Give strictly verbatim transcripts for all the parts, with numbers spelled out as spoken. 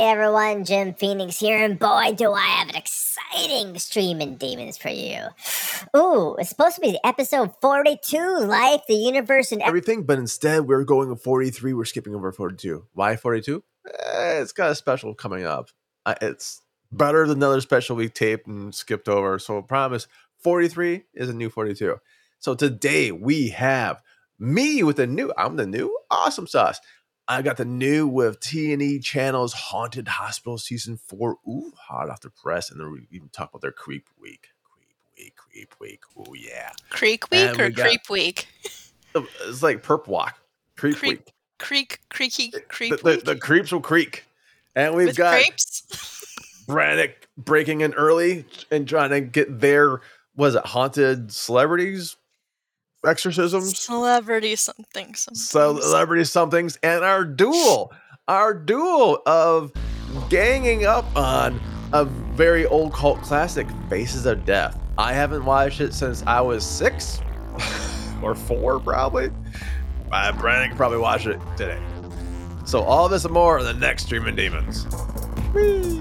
everyone, Jim Phoenix here, and boy, do I have an exciting Streaming Demons for you. Ooh, it's supposed to be episode forty-two, Life, the Universe, and everything, but instead we're going with forty-three. We're skipping over forty-two. Why forty-two? Eh, it's got a special coming up. Uh, it's better than another special we taped and skipped over, so I promise forty-three is a new forty-two. So today we have me with the new, I'm the new awesome sauce. I got the new with T and E Channel's Haunted Hospital Season four. Ooh, hot off the press. And then we even talk about their Creep Week. Creep Week, Creep Week. Ooh, yeah. Creek Week and or we Creep got, Week? It's like Perp Walk. Creep Creek, Week. Creek, Creaky, Creep the, Week? The, the Creeps will creak. And we've With got crepes? Brannick breaking in early and trying to get their, was it haunted celebrities? Exorcisms, celebrity something, something, celebrity somethings, and our duel, our duel of ganging up on a very old cult classic, Faces of Death. I haven't watched it since I was six or four, probably. Uh, Brandon can probably watch it today. So all this and more in the next Streaming Demons. Whee!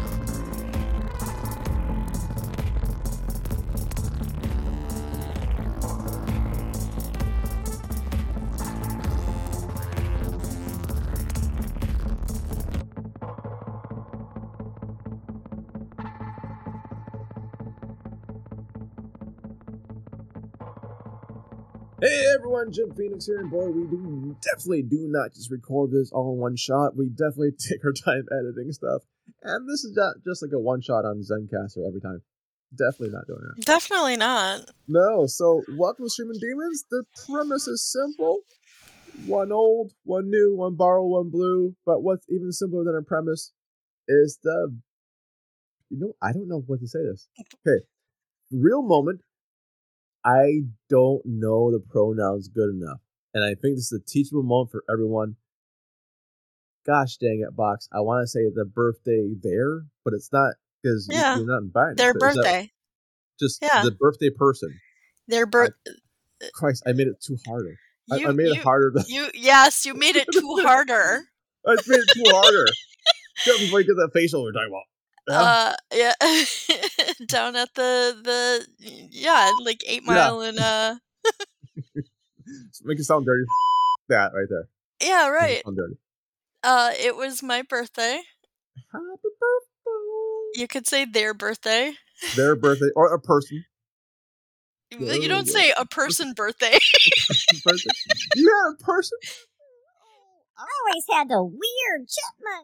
Hey everyone, Jim Phoenix here, and boy, we do definitely do not just record this all in one shot. We definitely take our time editing stuff, and this is not just like a one shot on Zencastr every time. Definitely not doing that. Definitely not. No. So, welcome to Streaming Demons. The premise is simple: one old, one new, one borrow, one blue. But what's even simpler than a premise is the, you know, I don't know what to say this. Okay, real moment. I don't know the pronouns good enough. And I think this is a teachable moment for everyone. Gosh dang it, Box. I want to say the birthday there, but it's not because yeah. you're not invited. Their birthday. Just yeah. the birthday person. Their birth. Christ, I made it too harder. You, I, I made you, it harder. Than- you Yes, you made it too harder. I made it too harder. Just before you get that facial we're talking about. Uh yeah, down at the the yeah like Eight Mile yeah. and uh. Make it sound dirty. That right there. Yeah, right. It sound dirty. Uh, it was my birthday. Happy birthday. You could say their birthday. Their birthday or a person. You don't say a person birthday. birthday. You had a person. I always had the weird chipmunk.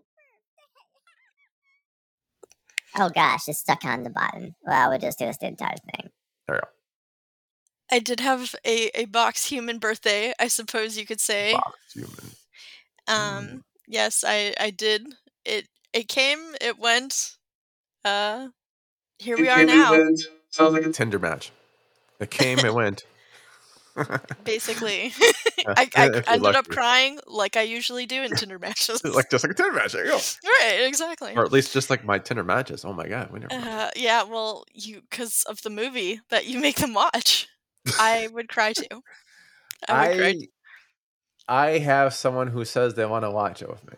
Oh gosh, it's stuck on the bottom. Well, we'll just do this the entire thing. There we go. I did have a, a box human birthday, I suppose you could say. Box human. Um, mm. Yes, I, I did. It it came, it went. Uh, here we it are now. Went. Sounds like a Tinder match. It came, it went. Basically. I, I ended lucky. up crying like I usually do in Tinder matches. like Just like a Tinder match, there you go. Right, exactly. Or at least just like my Tinder matches. Oh my god, we never uh, yeah, well, you because of the movie that you make them watch. I would cry too. I, would I, cry too. I have someone who says they want to watch it with me.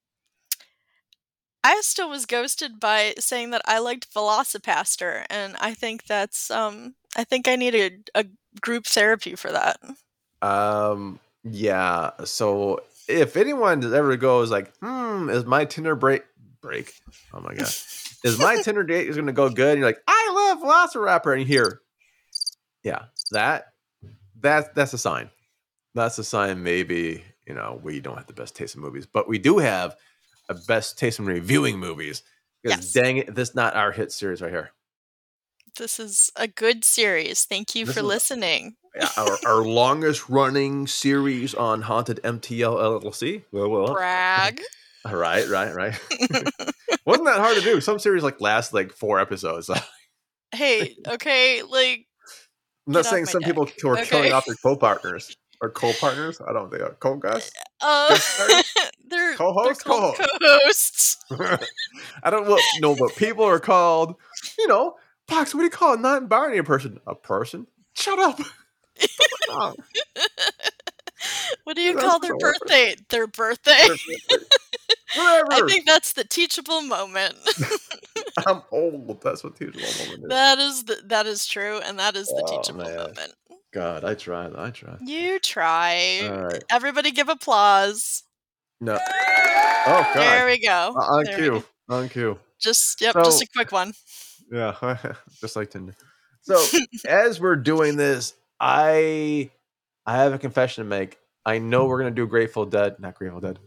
I still was ghosted by saying that I liked Velocipaster, and I think that's um I think I needed a group therapy for that. Um yeah, so if anyone ever goes like, hmm, is my Tinder break break? Oh my god. Is my Tinder date is gonna go good? And you're like, I love Velociraptor, and you hear, yeah, that that that's a sign. That's a sign maybe, you know, we don't have the best taste in movies, but we do have a best taste in reviewing movies. Because yes. dang it, this is not our hit series right here. This is a good series. Thank you this for listening. Yeah, our, our longest running series on Haunted M T L L L C. Well, well. Brag. Right, right, right. Wasn't that hard to do? Some series like last like four episodes. Hey, okay, like. I'm not saying some deck. people who are okay. killing off their co-partners. Or co-partners? I don't think they are. Co-guys? Uh, they're co-hosts? They're called co-hosts. co-hosts. I don't know what people are called. You know, Fox, what do you call a non-binary person? A person? Shut up. What do you That's call their so birthday? Their birthday? Forever. I think that's the teachable moment. I'm old. That's what teachable moment is. That is the, that is true, and that is the Oh, teachable man. moment. God, I tried. I tried. You try. All right. Everybody give applause. No. Oh, God. There we go. Uh, on There we cue. go. On cue. Just yep, So- just a quick one. Yeah, just like Tinder. So as we're doing this, I I have a confession to make. I know we're gonna do Grateful Dead, not Grateful Dead.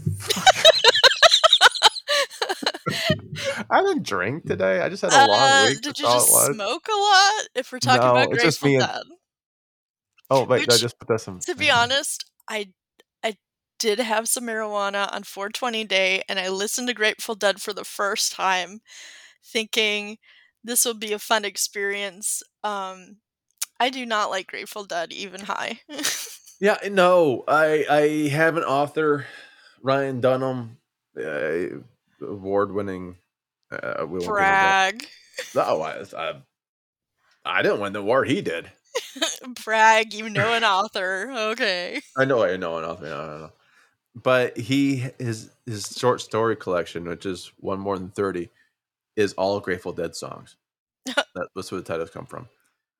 I didn't drink today. I just had a long Uh, week. did That's you all just it was. smoke a lot? If we're talking No, about it's just Grateful me and- Dead, Oh wait, did I Which, just put this in. to be honest, I I did have some marijuana on four twenty day, and I listened to Grateful Dead for the first time, thinking this will be a fun experience. Um, I do not like Grateful Dead even high. Yeah, no, I I have an author, Ryan Dunham, uh, award-winning. Uh, we won't give him that. Brag. No, I, I I didn't win the award. He did. Brag, you know an author. Okay. I know, I know, I know, I know, I know. But he his his short story collection, which is one more than thirty, is all Grateful Dead songs. That, that's where the titles come from.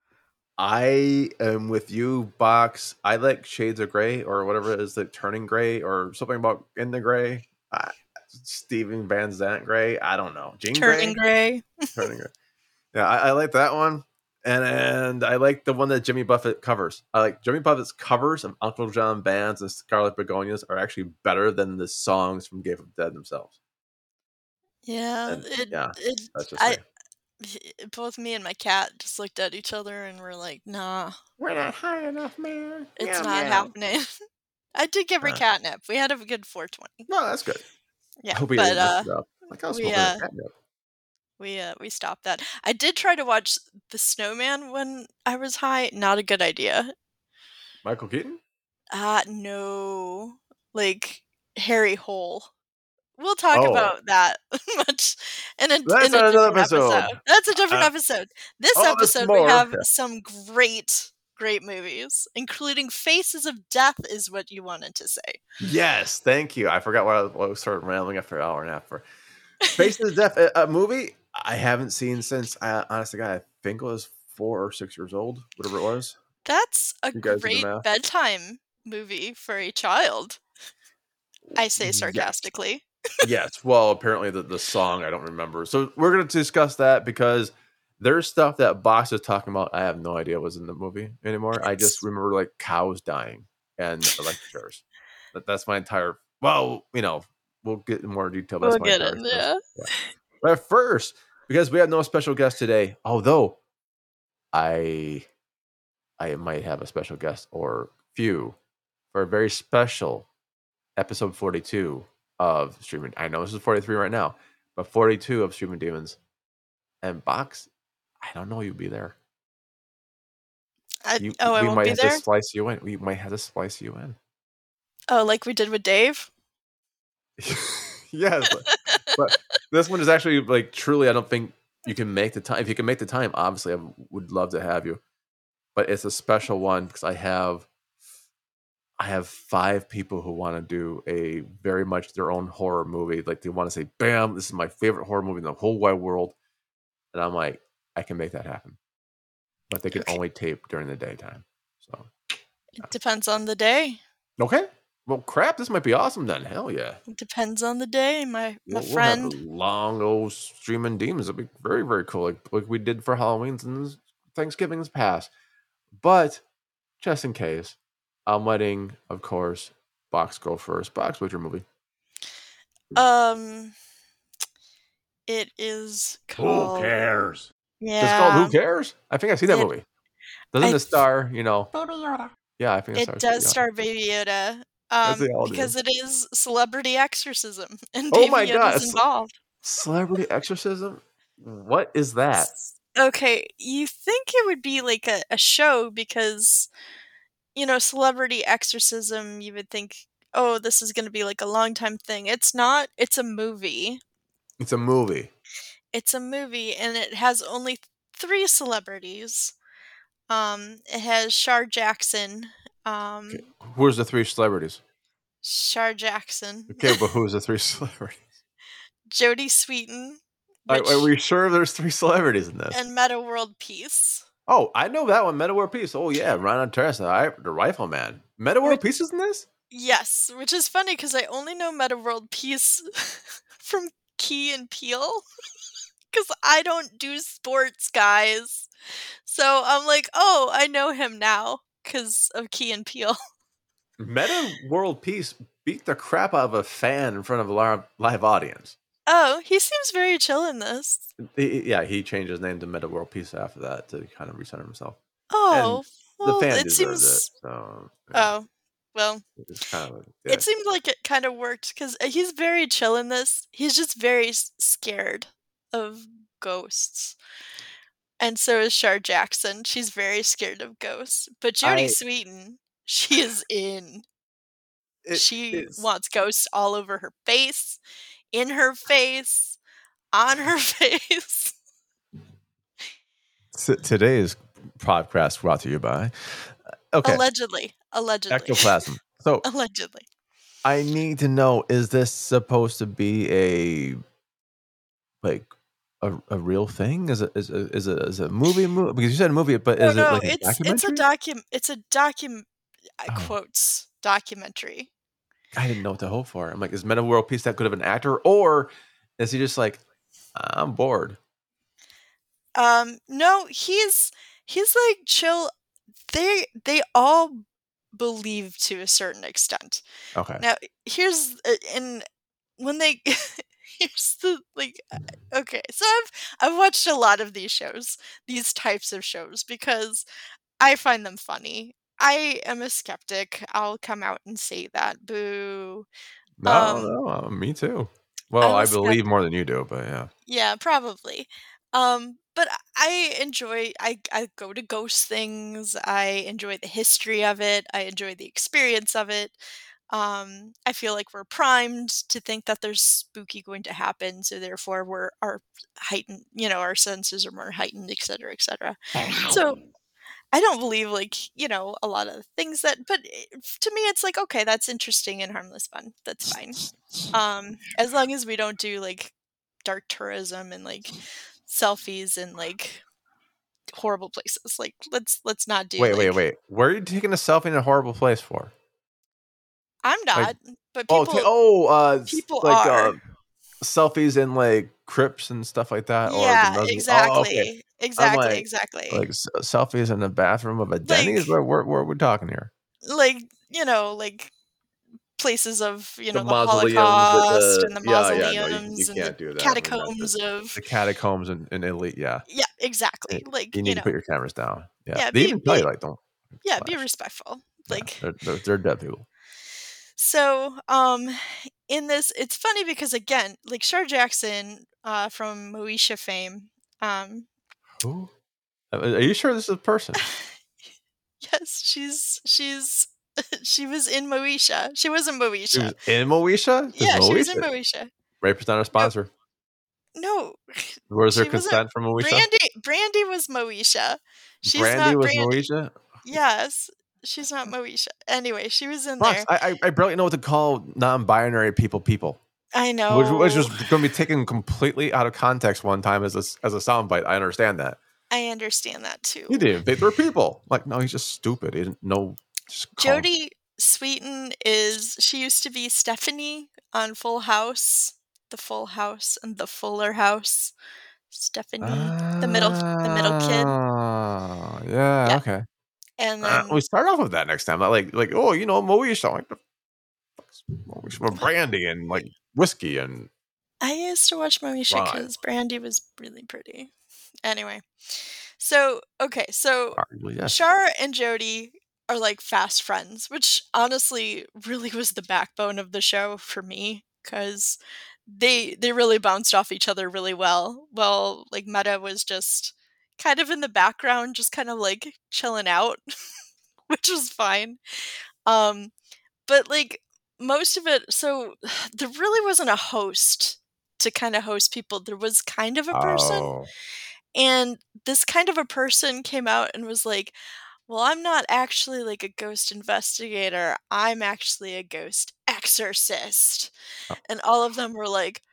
I am with you, Box. I like Shades of Grey or whatever it is, like Turning Gray or something about In the Gray. Uh, Steven Van Zandt Gray. I don't know. Jean Turning Grey. Gray. Turning Gray. Yeah, I, I like that one. And and I like the one that Jimmy Buffett covers. I like Jimmy Buffett's covers of Uncle John Bands and Scarlet Begonias are actually better than the songs from Grateful Dead themselves. Yeah, And, it, yeah, it, That's just I, me. both me and my cat just looked at each other and were like, nah, We're not high enough, man. it's Meow, not meow. happening. I did give her Huh. catnip. We had a good four twenty. No, that's good. Yeah, I hope he but didn't uh, mess it up. Like I was we, smoking uh, a catnip. we uh, we stopped that. I did try to watch The Snowman when I was high. Not a good idea. Michael Keaton? Uh no, like Harry Hole. We'll talk Oh. about that much in a, That's in a on another different episode. episode. That's a different Uh, episode. This oh, there's episode we more. have Yeah. some great, great movies, including Faces of Death is what you wanted to say. Yes, thank you. I forgot what I, what I started rambling after an hour and a half for. Faces of Death, a, a movie I haven't seen since, I, honestly, God, I think it was four or six years old, whatever it was. That's a You guys do the great math. bedtime movie for a child. I say Yes. sarcastically. Yes. Well, apparently the, the song I don't remember. So we're going to discuss that because there's stuff that Box is talking about. I have no idea was in the movie anymore. I just It's- remember like cows dying and electric chairs. That, that's my entire. Well, you know, we'll get in more detail. That's We'll my get entire. in, source. yeah. Yeah. But first, because we have no special guest today, although I, I might have a special guest or few for a very special episode forty-two of Streaming. I know this is forty-three right now, but forty-two of Streaming Demons. And Box, I don't know you'll be there. I, You, oh, I we won't might be have there? to splice you in. We might have to splice you in. Oh, like we did with Dave? Yes, but, but this one is actually like truly. I don't think you can make the time. If you can make the time, obviously, I would love to have you. But it's a special one because I have, I have five people who want to do a very much their own horror movie. Like they want to say, "Bam, this is my favorite horror movie in the whole wide world," and I'm like, I can make that happen. But they can Okay. only tape during the daytime. So It depends on the day. okay. Well, crap, this might be awesome then. Hell yeah. It depends on the day, my my We'll, we'll have friend. long old streaming demons. It'll be very, very cool. Like, like we did for Halloween's and Thanksgiving's past. But just in case, I'm letting, of course, Box go first. Box, what's your movie? Um, it is called. Who cares? Yeah, It's called Who Cares? I think I've seen that It- movie. Doesn't I it star, you know? Baby Yoda. Yeah, I think it, it stars. does yeah. star Baby Yoda. As Um, they all do. because it is celebrity exorcism, and Oh Baby my Yoda's God, it's- involved. Celebrity Exorcism? What is that? Okay, you think it would be like a, a show because, you know, celebrity exorcism, you would think, oh, this is going to be like a long time thing. It's not. It's a movie. It's a movie. It's a movie, and it has only three celebrities. Um, it has Shar Jackson. Um, Okay. Where's the three celebrities? Shar Jackson. Okay, but who's the three celebrities? Jodie Sweetin. Are, Which, are we sure there's three celebrities in this? and Meta World Peace. Oh, I know that one. Meta World Peace. Oh yeah, Ryan Terrace, the, the Rifleman. Meta World Which- Peace is in this? Yes, which is funny because I only know Meta World Peace from Key and Peele. Because I don't do sports, guys. So I'm like, oh, I know him now because of Key and Peele. Meta World Peace beat the crap out of a fan in front of a live, live audience. Oh, he seems very chill in this. He, yeah, he changed his name to Meta World Peace after that to kind of recenter himself. Oh, And well, the fan it deserves seems. it. So, yeah, Oh, well, it's kind of a dick. it seemed like it kind of worked because he's very chill in this. He's just very s- scared of ghosts. And so is Shar Jackson. She's very scared of ghosts. But Jodie I- Sweetin, she is in. It- she it's- wants ghosts all over her face, in her face, on her face. t- today's podcast brought to you by okay Allegedly. Allegedly. ectoplasm. So Allegedly. I need to know: is this supposed to be a like a, a real thing? Is it is it, is it is it a movie movie? Because you said a movie, but No, is no, it like a it's documentary? it's a docu it's a docu Oh. quotes documentary. I didn't know what to hope for. I'm like, is Meta World Peace that good of an actor, or is he just like, I'm bored? Um, no, he's he's like chill. They they all believe to a certain extent. Okay. Now, here's uh, and when they here's the like uh, okay, so I've I've watched a lot of these shows, these types of shows because I find them funny. I am a skeptic. I'll come out and say that. Boo. No, Um, no, uh, me too. Well, I'm a I believe more than you do, but yeah. Yeah, probably. Um, but I enjoy I I go to ghost things. I enjoy the history of it. I enjoy the experience of it. Um, I feel like we're primed to think that there's spooky going to happen, so therefore we're our heightened, you know, our senses are more heightened, et cetera, et cetera. So I don't believe like, you know, a lot of things that but eh, to me it's like, okay, that's interesting and harmless fun. That's fine. Um, as long as we don't do like dark tourism and like selfies in like horrible places. Like let's let's not do Wait, like, wait, wait. Where are you taking a selfie in a horrible place for? I'm not, but Oh, people ta- oh, uh, s- people like are. uh, selfies in like crypts and stuff like that, or the Yeah, Muslim- exactly. Oh, okay. Exactly, like- exactly. Like s- selfies in the bathroom of a Denny's. Where, where, where are we talking here? like, you know, like places of, you know, the, mausoleums with Holocaust the- and the yeah, yeah, no, you- mausoleums you and can't the do that. I mean, that's catacombs of The catacombs in, in Italy, yeah. Yeah, exactly. Like, You you, need know. to put your cameras down. Yeah, Yeah, they be- even tell you be- like don't. yeah, be flash. respectful. Yeah, Like they're, they're they're dead people. So, um, in this, it's funny because again, like Shar Jackson, uh, from Moesha fame, um, Who? Are you sure this is a person? yes, she's she's she was in Moesha. She was in She Moesha. was in Moesha. Yeah, she was Moesha? in Moesha. Rapist not a sponsor. No, Was there she wasn't- consent from Moesha? Brandy. Brandy was Moesha. She's Brandy not was Brandy. Moesha. Yes, she's not Moesha. Anyway, she was in Fox, there. I, I I barely know what to call non-binary people. People, I know. which, which was going to be taken completely out of context one time as a as a soundbite. I understand that. I understand that too. He didn't think they're people. Like, no, he's just stupid. He didn't know. Just call him- Jodie Sweetin is she used to be Stephanie on Full House, the Full House and the Fuller House. Stephanie, the middle the middle kid. Ah, yeah, Yeah. okay. And Uh, then we start off with that next time. Not like like oh, you know, Moesha, like the fuck's Moesha with brandy and like whiskey and I used to watch Moesha Right. because Brandy was really pretty. Anyway. So okay, so arguably yes. Shar and Jodie are like fast friends, which honestly really was the backbone of the show for me because they they really bounced off each other really well. Well, like Meta was just kind of in the background, just kind of like chilling out, which was fine. Um, but like most of it, so there really wasn't a host to kind of host people. There was kind of a person. Oh. And this kind of a person came out and was like, well, I'm not actually like a ghost investigator. I'm actually a ghost exorcist. Oh. And all of them were like,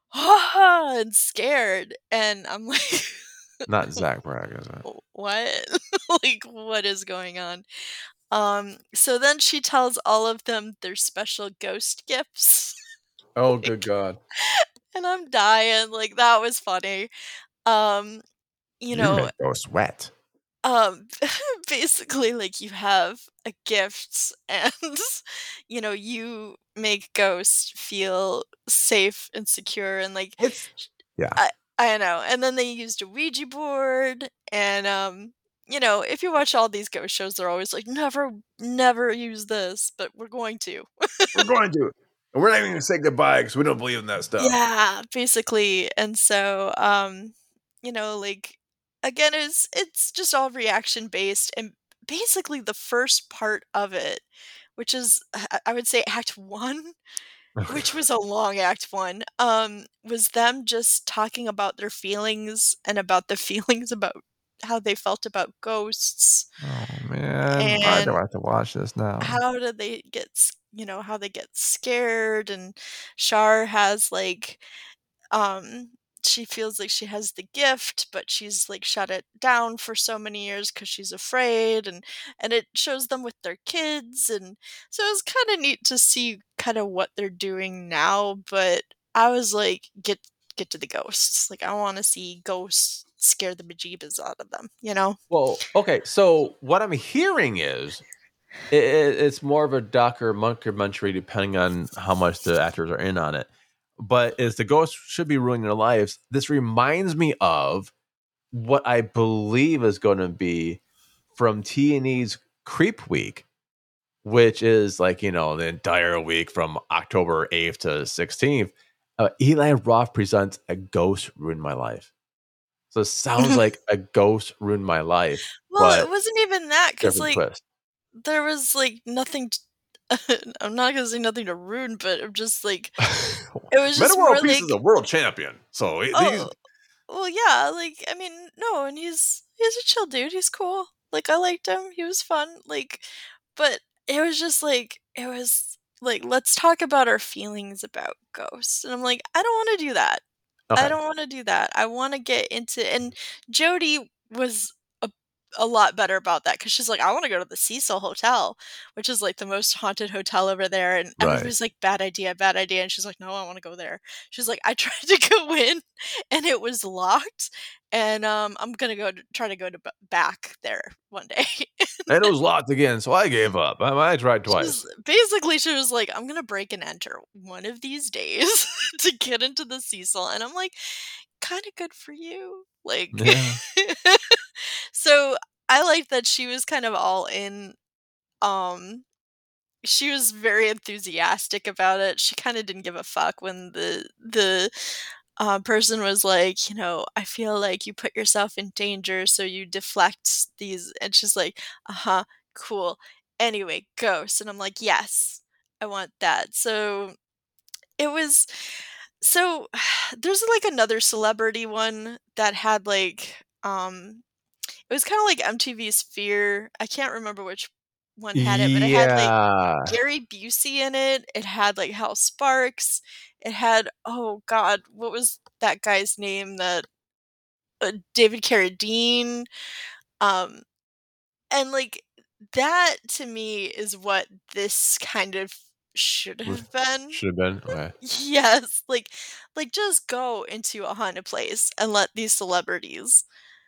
ah, and scared. And I'm like, Not Zach Bragg, is it? what? Like, what is going on? Um, so then she tells all of them their special ghost gifts. Oh, Like, good God. and I'm dying. Like, that was funny. Um, you You know, make those sweat. um, basically, like, you have a gift and, you know, you make ghosts feel safe and secure and, like, It's sh yeah. I I know. And then they used a Ouija board and, um, you know, if you watch all these ghost shows, they're always like, "Never, never use this," but we're going to. We're going to. And we're not even gonna say goodbye because we don't believe in that stuff. Yeah, basically. And so, um, you know, like again, it's it's just all reaction based, and basically the first part of it, which is I I would say act one, which was a long act one, um, was them just talking about their feelings and about the feelings about how they felt about ghosts Oh, man. Why do and I have to watch this now? how do they get, s- you know, how they get scared. And Shar has like um she feels like she has the gift, but she's like shut it down for so many years because she's afraid. and and it shows them with their kids, and so it's kind of neat to see kind of what they're doing now. But I was like, get get to the ghosts. Like, I want to see ghosts scare the bejeebus out of them, you know. Well, okay. So what I'm hearing is it, it's more of a documentary, depending on how much the actors are in on it. But is the ghost should be ruining their lives. This reminds me of what I believe is going to be from T and E's Creep Week, which is like, you know, the entire week from October eighth to sixteenth. Uh, Eli Roth presents A Ghost Ruined My Life. So it sounds like A Ghost Ruined My Life, Well, it but wasn't even that because different like twist. there was like nothing t- I'm not gonna say nothing to ruin, but I'm just like it was Meta just World more Peace like, is a world champion, so he- he's oh, well, yeah, like I mean, no, and he's he's a chill dude. He's cool. Like, I liked him. He was fun. Like, but it was just like it was like, let's talk about our feelings about ghosts. And I'm like, I don't want to do that. I okay. don't want to do that. I want to get into, and Jody was a, a lot better about that because she's like, I want to go to the Cecil Hotel, which is like the most haunted hotel over there. And Right. everybody's like, bad idea, bad idea. And she's like, no, I want to go there. She's like, I tried to go in and it was locked. And um, I'm gonna go to, try to go to b- back there one day. And it was locked again, so I gave up. I, I tried twice. She's basically she was like, I'm gonna break and enter one of these days to get into the Cecil, and I'm like, kind of good for you, like. Yeah. So I liked that she was kind of all in. Um, she was very enthusiastic about it. She kind of didn't give a fuck when the the uh, person was like, you know, I feel like you put yourself in danger, so you deflect these. And she's like, uh huh, cool. Anyway, ghosts. And I'm like, yes, I want that. So it was, so there's like another celebrity one that had like, um, it was kind of like M T V Sphere. I can't remember which one had it, but it had like Yeah. Gary Busey in it. It had like Hal Sparks. It had, oh God, what was that guy's name? That uh, David Carradine. Um, and like that to me is what this kind of should have been. Should have been. Okay. Yes, like like just go into a haunted place and let these celebrities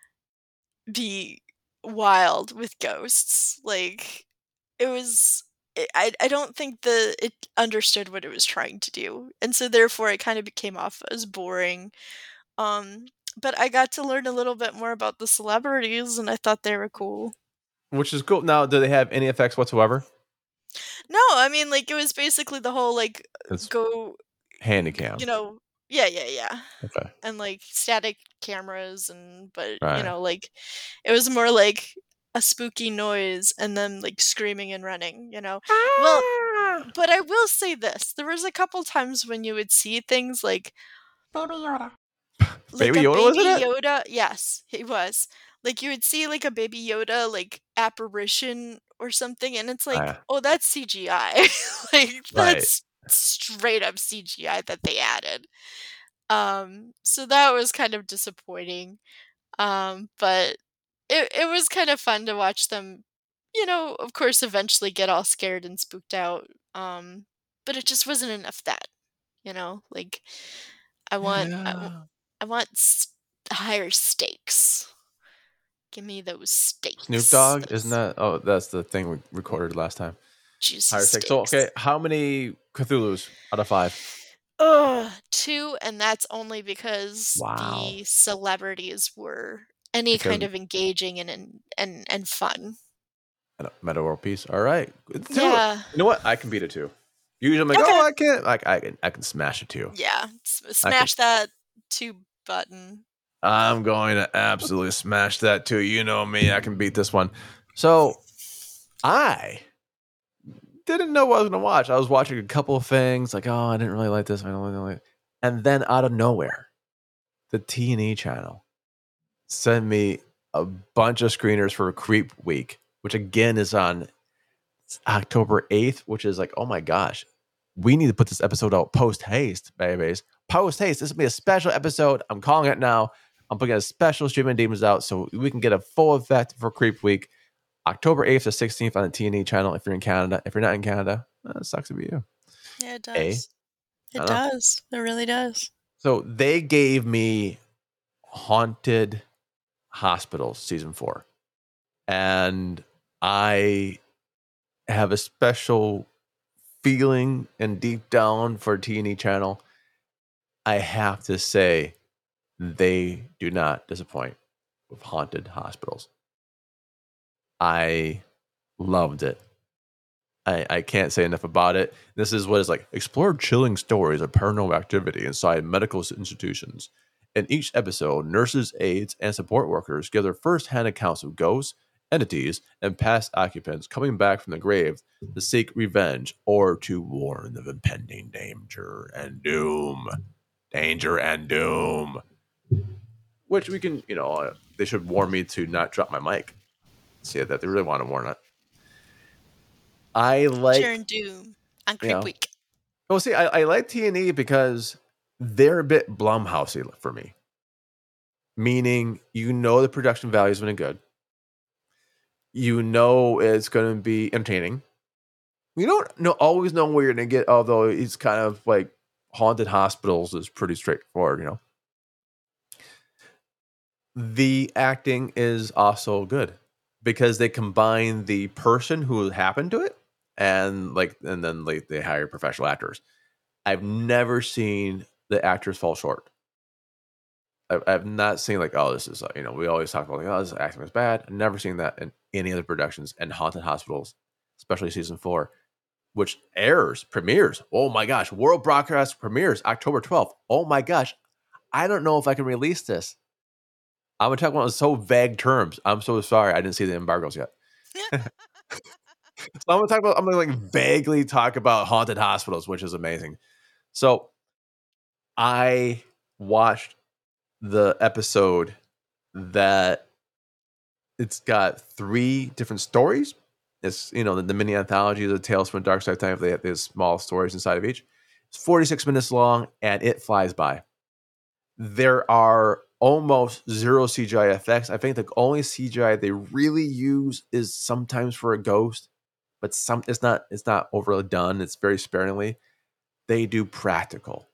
be wild with ghosts. Like, it was it, I I don't think the it understood what it was trying to do. And so therefore it kind of became off as boring. Um but I got to learn a little bit more about the celebrities and I thought they were cool. Which is cool. Now, do they have any effects whatsoever? No, I mean like it was basically the whole like It's go handycam. you know, yeah, yeah, yeah. Okay. And like static cameras and but you Right. know like it was more like a spooky noise and then like screaming and running, you know. Well, but I will say this, there was a couple times when you would see things like Baby Yoda. like Baby a Yoda was baby in it? Yoda. Yes, he was. Like you would see like a baby Yoda like apparition or something and it's like, Ah, oh, that's C G I. Like right. that's straight up C G I that they added. Um, so that was kind of disappointing. Um, but it it was kind of fun to watch them, you know, of course, eventually get all scared and spooked out. Um, but it just wasn't enough of that, you know. Like I want I, w- Yeah. I want s- higher stakes. Give me those Snoop steaks, Dogg, isn't those that? Oh, that's the thing we recorded last time. juicy Higher stakes. So, okay, steaks. how many Cthulhu's out of five? Ugh, two, and that's only because Wow. the celebrities were any Because kind of engaging and and and, and fun. Meta World Peace. All right, two. Yeah. You know what? I can beat it too. Usually, I'm like, Okay. oh, I can't. Like, I can, I can smash it too. Yeah. S- I can- smash that two button. I'm going to absolutely smash that too. You know me. I can beat this one. So, I didn't know what I was going to watch. I was watching a couple of things, like, oh, I didn't really like this. I don't really like it. And then out of nowhere, the T and E channel sent me a bunch of screeners for Creep Week, which again is on October eighth, which is like, oh my gosh, we need to put this episode out post haste, babies. Post haste. This will be a special episode. I'm calling it now. I'm putting a special Streaming Demons out so we can get a full effect for Creep Week. October eighth to sixteenth on the T and E channel if you're in Canada. If you're not in Canada, uh, it sucks to be you. Yeah, it does. A? It I don't know. does. It really does. So they gave me Haunted Hospitals season four. And I have a special feeling and deep down for T and E channel. I have to say they do not disappoint with Haunted Hospitals. I loved it. I, I can't say enough about it. This is what it's like. Explore chilling stories of paranormal activity inside medical institutions. In each episode, nurses, aides, and support workers give their first-hand accounts of ghosts, entities, and past occupants coming back from the grave to seek revenge or to warn of impending danger and doom. Danger and doom. Which we can, you know, uh, they should warn me to not drop my mic. See that they really want to warn it. I like Sharon Doom on Creep you know, Week. Well, see, I, I like T and E because they're a bit Blumhousey for me. Meaning, you know the production value is going to be good. You know it's going to be entertaining. You don't know always know where you're going to get, although it's kind of like Haunted Hospitals is pretty straightforward, you know. The acting is also good because they combine the person who happened to it and like and then like they hire professional actors. I've never seen the actors fall short. I've, I've not seen like, oh, this is, you know, we always talk about like, oh, this acting is bad. I've never seen that in any other productions. And Haunted Hospitals, especially season four, which airs, premieres. Oh my gosh, world broadcast premieres October twelfth. Oh my gosh, I don't know if I can release this. I'm gonna talk about so vague terms. I'm so sorry, I didn't see the embargoes yet. So I'm gonna talk about. I'm gonna like vaguely talk about Haunted Hospitals, which is amazing. So I watched the episode that it's got three different stories. It's, you know, the, the mini anthology of the Tales from Dark Side Time. They have these small stories inside of each. It's forty-six minutes long and it flies by. There are almost zero C G I effects. I think the only C G I they really use is sometimes for a ghost, but some it's not it's not overly done. It's very sparingly. They do practical.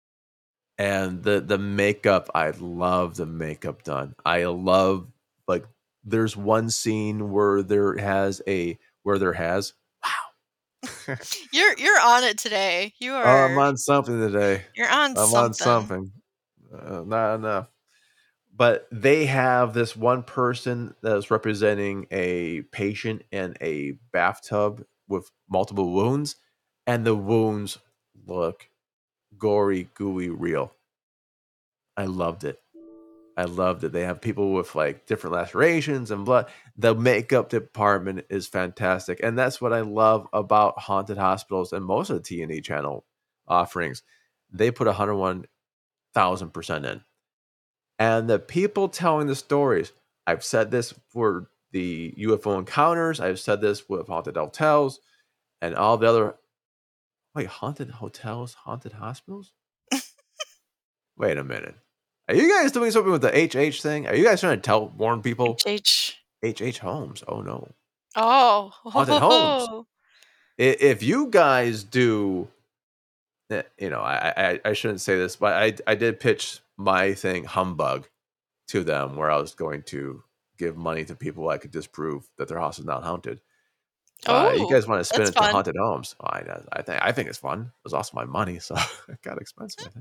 And the the makeup, I love the makeup done. I love, like, there's one scene where there has a where there has wow. You're you're on it today. You Oh, are. I'm on something today. You're on I'm something. on something. Uh, not enough. But they have this one person that's representing a patient in a bathtub with multiple wounds, and the wounds look gory, gooey, real. I loved it. I loved it. They have people with like different lacerations and blood. The makeup department is fantastic. And that's what I love about Haunted Hospitals and most of the T and E channel offerings. They put one hundred one thousand percent in. And the people telling the stories, I've said this for the U F O encounters, I've said this with Haunted Hotels and all the other, Wait, haunted hotels, haunted hospitals? Wait a minute. Are you guys doing something with the H H thing? Are you guys trying to tell warn people? H H. H H Homes. Oh no. Oh. Haunted homes. If you guys do, you know, I, I I shouldn't say this, but I I did pitch my thing humbug to them, where I was going to give money to people I could disprove that their house is not haunted. Uh, you Oh, guys want to spin that's it to fun. haunted homes? Oh, I I think I think it's fun. It was also my money, so it got expensive, I think.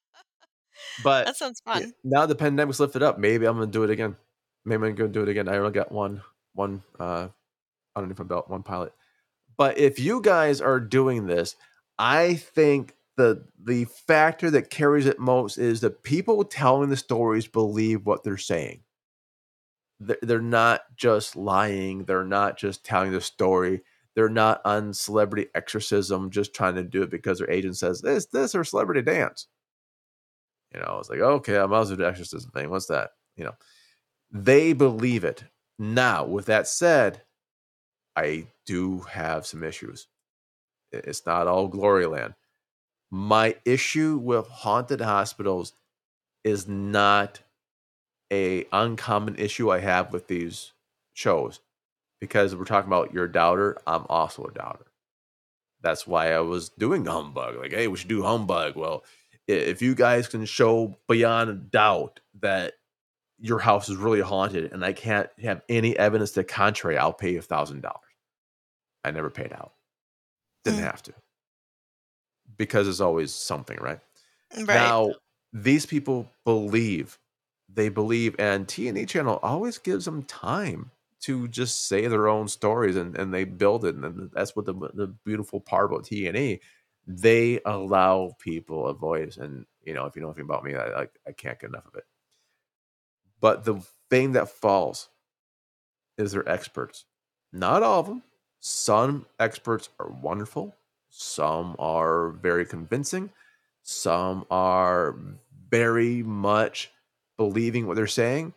But That sounds yeah, fun. now the pandemic's lifted up. Maybe I'm gonna do it again. Maybe I'm gonna do it again. I only got one one uh underneath my belt, one pilot. But if you guys are doing this, I think the the factor that carries it most is the people telling the stories believe what they're saying. They're, they're not just lying. They're not just telling the story. They're not on celebrity exorcism, just trying to do it because their agent says this, this, or celebrity dance. You know, it's like, okay, I'm also the exorcism thing. What's that? You know, they believe it. Now, with that said, I do have some issues. It's not all glory land. My issue with haunted hospitals is not a uncommon issue I have with these shows, because we're talking about you're a doubter. I'm also a doubter. That's why I was doing humbug. Like, hey, we should do humbug. Well, if you guys can show beyond a doubt that your house is really haunted and I can't have any evidence to the contrary, I'll pay you a thousand dollars. I never paid out. Didn't Mm. have to. Because there's always something, right? Right. Now, these people believe. They believe, and T and E Channel always gives them time to just say their own stories, and, and they build it. And that's what the, the beautiful part about T and E. They allow people a voice. And, you know, if you know anything about me, I, I, I can't get enough of it. But the thing that falls is they're experts. Not all of them. Some experts are wonderful. Some are very convincing. Some are very much believing what they're saying.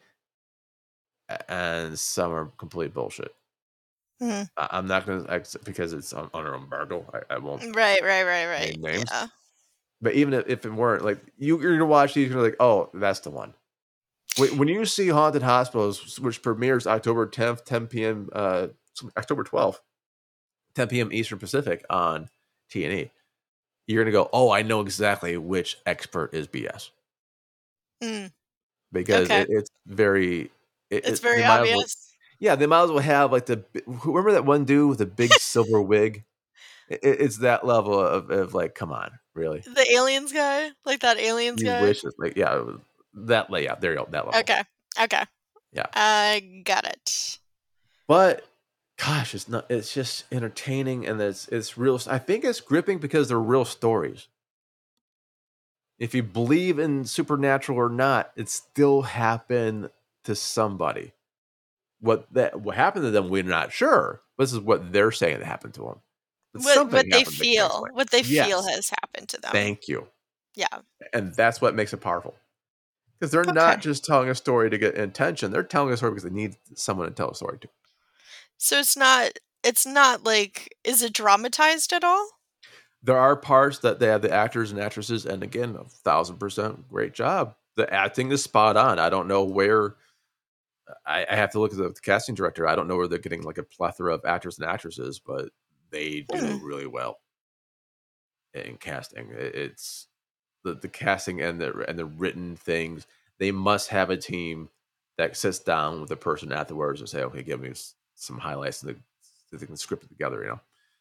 And some are complete bullshit. Mm. I- I'm not going to, because it's on, under embargo, I, I won't Right, right, right, right. name names. Yeah. But even if, if it weren't, like, you, you're going to watch these, you're like, oh, that's the one. When you see Haunted Hospitals, which premieres October tenth, ten p.m., uh, October twelfth, ten p.m. Eastern Pacific on T and E, you're going to go, oh, I know exactly which expert is B S. Mm. Because Okay. it, it's very... It, It's it, very they might as well- obvious. yeah, they might as well have, like, the... Remember that one dude with the big silver wig? It, it's that level of, of, like, come on, really? The aliens guy? Like that aliens You guy? wish, it, like, yeah, it was that layout. There you go, that level. Okay. Okay. Yeah. I got it. But... gosh, it's not. It's just entertaining, and it's it's real. I think it's gripping because they're real stories. If you believe in supernatural or not, it still happened to somebody. What that what happened to them, we're not sure. But this is what they're saying that happened to them. But What something what they happened they can't feel, explain. what they Yes. feel has happened to them. Thank you. Yeah. And that's what makes it powerful. Because they're Okay. not just telling a story to get attention. They're telling a story because they need someone to tell a story to. So it's not it's not like, is it dramatized at all? There are parts that they have the actors and actresses, and again, a thousand percent great job. The acting is spot on. I don't know where. I, I have to look at the, the casting director. I don't know where they're getting like a plethora of actors and actresses, but they do Hmm. really well in casting. It- It's the, the casting and the and the written things. They must have a team that sits down with the person afterwards and say, "Okay, give me s- some highlights," and they, they can script it together. You know.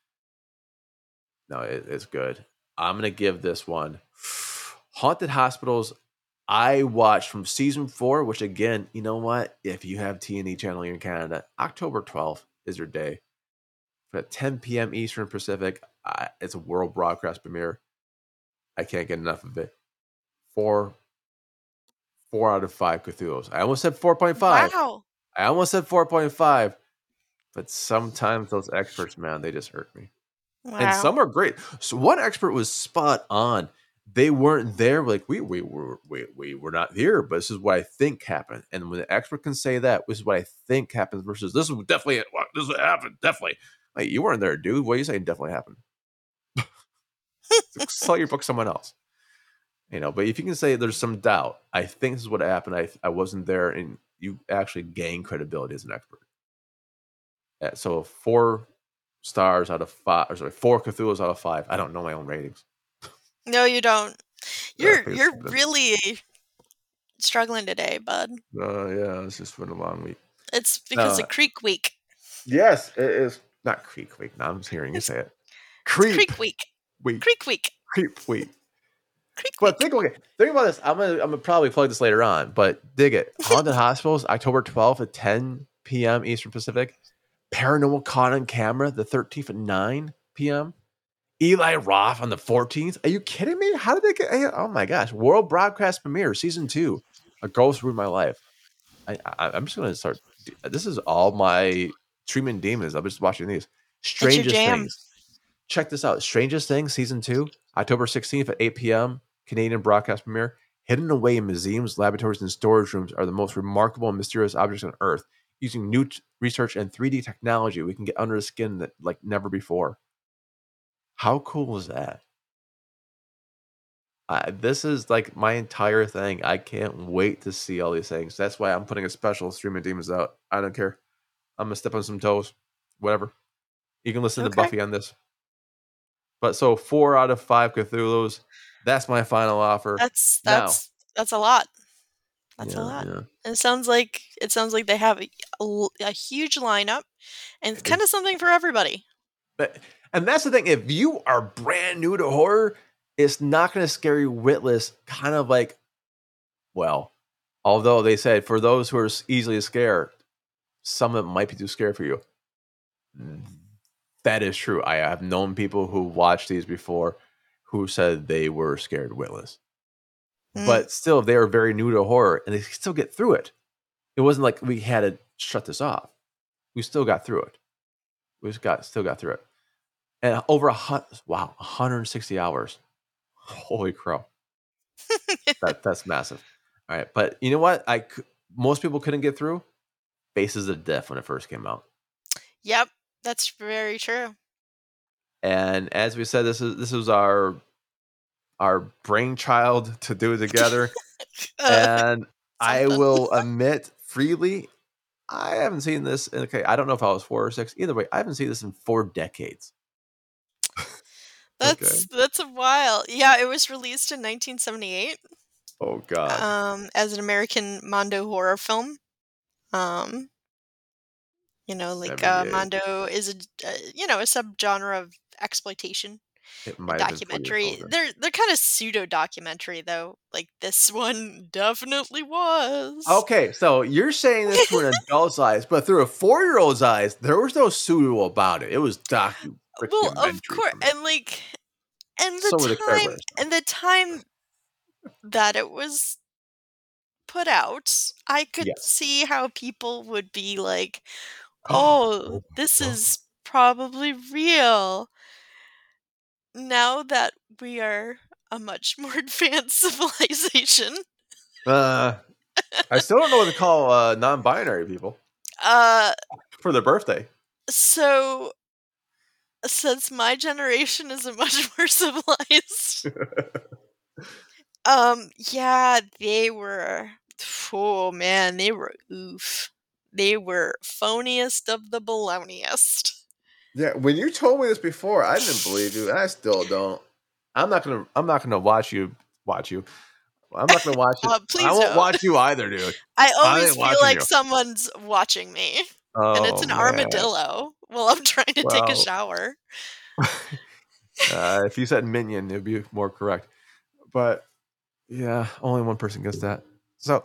No, it, it's good. I'm gonna give this one Haunted Hospitals. I watched from season four, which again, you know what? If you have T and E channel here in Canada, October twelfth is your day. At ten p.m. Eastern Pacific, I, it's a world broadcast premiere. I can't get enough of it. Four, four out of five Cthulhu's. I almost said four point five. Wow. I almost said four point five. But sometimes those experts, man, they just hurt me. Wow. And some are great. So one expert was spot on. They weren't there. Like we we were we, we were not here, but this is what I think happened. And when the expert can say that, this is what I think happened versus this is definitely this is what happened. Definitely. Like, you weren't there, dude. What are you saying definitely happened? Sell your book to someone else. You know, but if you can say there's some doubt, I think this is what happened. I I wasn't there, and you actually gain credibility as an expert. Yeah, so four stars out of five, or sorry, four Cthulhu's out of five. I don't know my own ratings. No, you don't. You're Yeah, you're really struggling today, bud. Uh, yeah, it's just been a long week. It's because Uh, of Creek Week. Yes, it is not Creek Week. Now I'm hearing you It's, say it. it's Creep Creek Week. Week. Creek Week. Creep Week. Creek But Week. think okay, think about this. I'm gonna I'm gonna probably plug this later on, but dig it. Haunted Hospitals, October twelfth at ten p.m. Eastern Pacific. Paranormal Caught on Camera, the thirteenth at nine p.m. Eli Roth on the fourteenth. Are you kidding me? How did they get? Oh my gosh! World broadcast premiere, season two. A Ghost Ruined My Life. I, I I'm just gonna start. This is all my streaming demons. I'm just watching these. Strangest jam. Things. Check this out. Strangest Things, season two, October sixteenth at eight p.m. Canadian broadcast premiere. Hidden away in museums, laboratories, and storage rooms are the most remarkable and mysterious objects on Earth. Using new t- research and three D technology, we can get under the skin that like never before. How cool is that? Uh, this is like my entire thing. I can't wait to see all these things. That's why I'm putting a special Streaming Demons out. I don't care. I'm gonna step on some toes. Whatever. You can listen Okay. to Buffy on this. But so four out of five Cthulhu's. That's my final offer. That's Now- that's that's a lot. That's Yeah, a lot. yeah. It sounds like it sounds like they have a, a, a huge lineup, and it's They- kind of something for everybody. But and that's the thing. If you are brand new to horror, it's not going to scare you witless. Kind of like, well, although they said for those who are s- easily scared, some of it might be too scary for you. That is true. I have known people who watched these before who said they were scared witless. Mm. But still, they are very new to horror and they still get through it. It wasn't like we had to shut this off. We still got through it. We just got still got through it. And over a hundred, wow, one hundred sixty hours. Holy crow. that, that's massive. All right. But you know what? I c- most people couldn't get through Faces of Death when it first came out. Yep, that's very true. And as we said, this is this was our our brainchild to do it together. Uh, and I something. will admit freely, I haven't seen this. Okay, I don't know if I was four or six. Either way, I haven't seen this in four decades. That's that's a while. Yeah, it was released in nineteen seventy-eight Oh God. um, as an American Mondo horror film. Um, you know, like uh, seventy-eight. Mondo is a uh, you know a subgenre of exploitation It and might have been four years documentary. older. They're they're kind of pseudo documentary though. Like this one definitely was. Okay, so you're saying this through an adult's eyes, but through a four-year-old's eyes, there was no pseudo about it. It was docu. Well, of documentary course, for me. and like, and the So were the time, Clairvoyants. and the time that it was put out, I could Yes. see how people would be like, "Oh, this oh. is probably real." Now that we are a much more advanced civilization, Uh, I still don't know what to call uh, non-binary people uh, for their birthday. so since my generation is a much more civilized, um, yeah, they were. Oh man, they were oof. They were phoniest of the baloniest. Yeah, when you told me this before, I didn't believe you, and I still don't. I'm not gonna. I'm not gonna watch you. Watch you. I'm not gonna watch it. Uh, please I won't don't. watch you either, dude. I I always ain't feel watching like you. someone's watching me, Oh, and it's an man. armadillo while I'm trying to take a Well. shower. Uh, if you said minion, it'd be more correct. But yeah, only one person gets that. So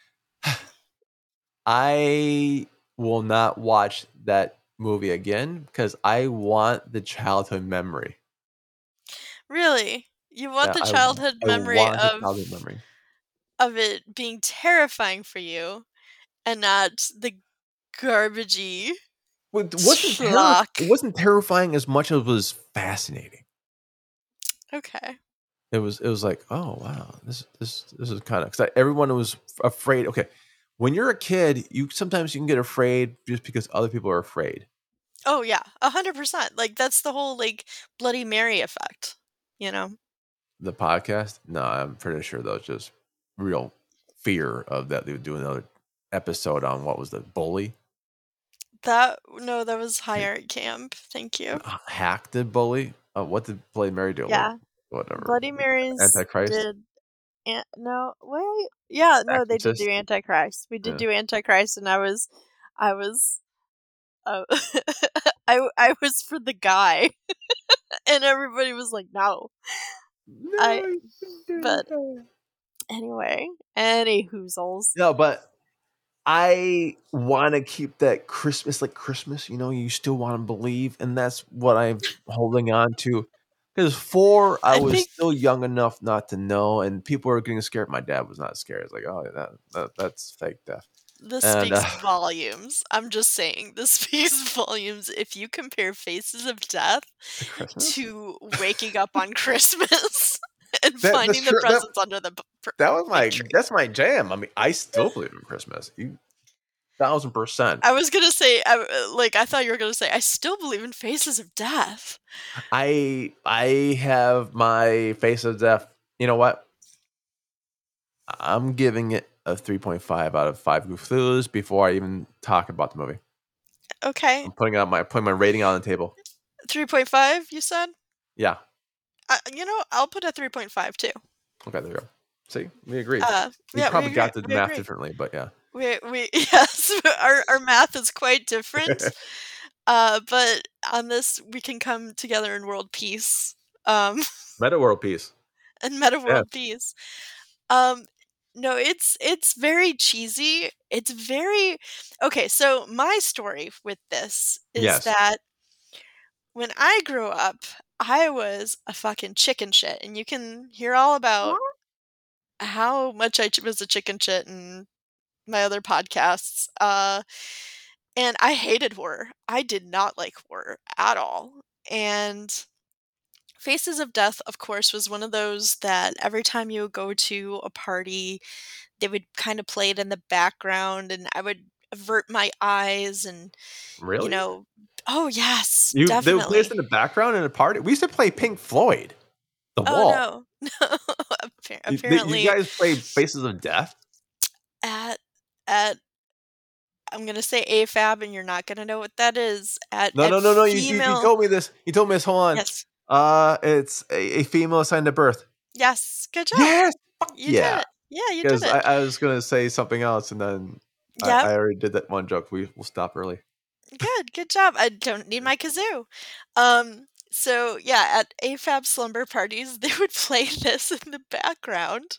I will not watch that movie again because I want the childhood memory. Really, you want Yeah, the I- childhood I memory want the of childhood memory. of it being terrifying for you, and not the garbagey. Well, It wasn't, terri- Schlock. it wasn't terrifying as much as it was fascinating. Okay. It was it was like, oh wow, this this this is kind of because everyone was afraid. Okay, when you're a kid, you sometimes you can get afraid just because other people are afraid. Oh yeah, a hundred percent. Like that's the whole like Bloody Mary effect. you know. The podcast? No, I'm pretty sure that was just real fear of that they would do another episode on what was the bully? That no, that was High Art Camp. Thank you. Hack did bully? Uh, what did Bloody Mary do? Yeah. Whatever. Bloody Marys Antichrist? did an- no, wait. Yeah, no, they did Exorcist? do Antichrist. We did Yeah. do Antichrist, and I was, I was, uh, I I was for the guy, and everybody was like, no. No, I- you shouldn't do but- that. Anyway, any hoozles. No, but I want to keep that Christmas like Christmas. You know, you still want to believe, and that's what I'm holding on to. Because four, I, I was think- still young enough not to know, and people were getting scared. My dad was not scared. It's like, oh, that, that that's fake death. This And, speaks uh, volumes. I'm just saying, this speaks volumes if you compare Faces of Death Christmas? to waking up on Christmas and That- finding that's the true. That- presents under the b- pr- That was my tree. that's my jam. I mean, I still believe in Christmas. You thousand percent. I was gonna say, I, uh, like, I thought you were gonna say, I still believe in Faces of Death. I I have my face of death. You know what? I'm giving it a three point five out of five Cthulhu's before I even talk about the movie. Okay, I'm putting out my putting my rating on the table. three point five. You said, Yeah. uh, you know, I'll put a three point five too. Okay, there you go. See, we agree. Uh, we yeah, probably we got agree, the we math agree. differently, but yeah. We we yes, our our math is quite different. uh, but on this, we can come together in world peace. Um. Meta world peace. and meta world peace. Um, no, it's it's very cheesy. It's very okay. So my story with this is Yes. that when I grew up, I was a fucking chicken shit, and you can hear all about how much I ch- was a chicken shit in my other podcasts. Uh, and I hated horror. I did not like horror at all, and Faces of Death, of course, was one of those that every time you would go to a party, they would kind of play it in the background, and I would avert my eyes, and Really? you know, oh yes, You, they would definitely. play us in the background in a party. We used to play Pink Floyd. The oh Wall. no, no. Appar- You- they- apparently, you guys played Faces of Death. at at I'm gonna say A F A B, and you're not gonna know what that is. At No, at no, no, no. You, you, you female- told me this. You told me this. Hold on. Yes, Uh, it's a, a female assigned to birth. yes, good job. Yes. Fuck You yeah. did it. Yeah, you did Because it. I, I was gonna say something else, and then I, Yep. I already did that one joke. We will stop early. Good, good job. I don't need my kazoo. Um, so yeah, at A F A B slumber parties, they would play this in the background.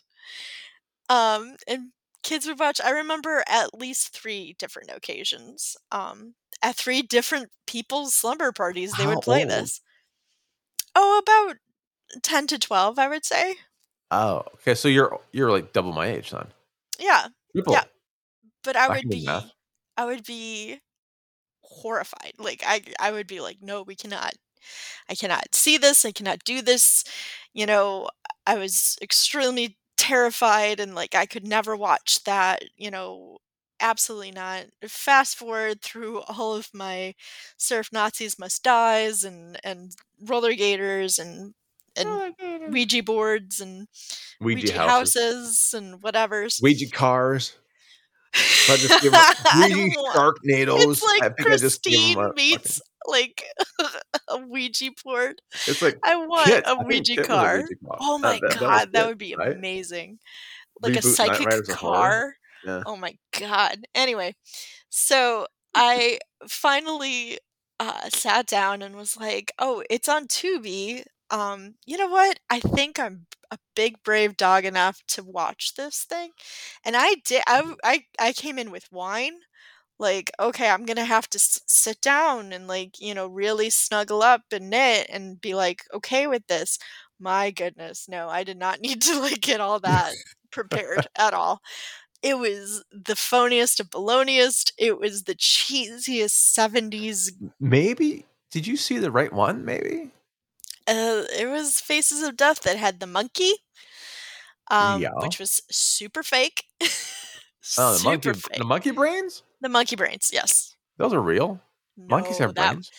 Um, and kids would watch. I remember at least three different occasions. Um, at three different people's slumber parties, they How would play old? this. Oh, about ten to twelve, I would say. Oh, okay. So you're you're like double my age, then. Yeah, People. Yeah. but I I would can do be, math. I would be horrified. Like I, I would be like, no, we cannot. I cannot see this. I cannot do this. You know, I was extremely terrified, and like I could never watch that. You know, absolutely not. Fast forward through all of my Surf Nazis Must Dies and and roller gators and and Ouija boards and Ouija, Ouija houses. houses and whatever's. Ouija cars. I just give 'em- Ouija I want- Sharknadoes. It's like I think I just gave 'em Christine a meets like a Ouija board. fucking- It's like I want Kit. a I think Ouija Kit was a car. Ouija car. Oh my That- that- that was god, that Kit, would be right? amazing. Like a Reboot Knight psychic Riders of Horror. car. Yeah. Oh my god. Anyway, so I finally uh, sat down and was like, "Oh, it's on Tubi. Um, you know what? I think I'm a big brave dog enough to watch this thing." And I did. I I, I came in with wine. Like, okay, I'm gonna have to s- sit down and like, you know, really snuggle up and knit and be like, okay with this. My goodness, no, I did not need to like get all that prepared at all. It was the phoniest of baloniest. It was the cheesiest seventies. Maybe. Did you see the right one? Maybe. Uh, it was Faces of Death that had the monkey, um, Yeah. which was super fake. Oh, the super monkey. fake. The monkey brains. The monkey brains, yes. Those are real. Monkeys No, have that brains.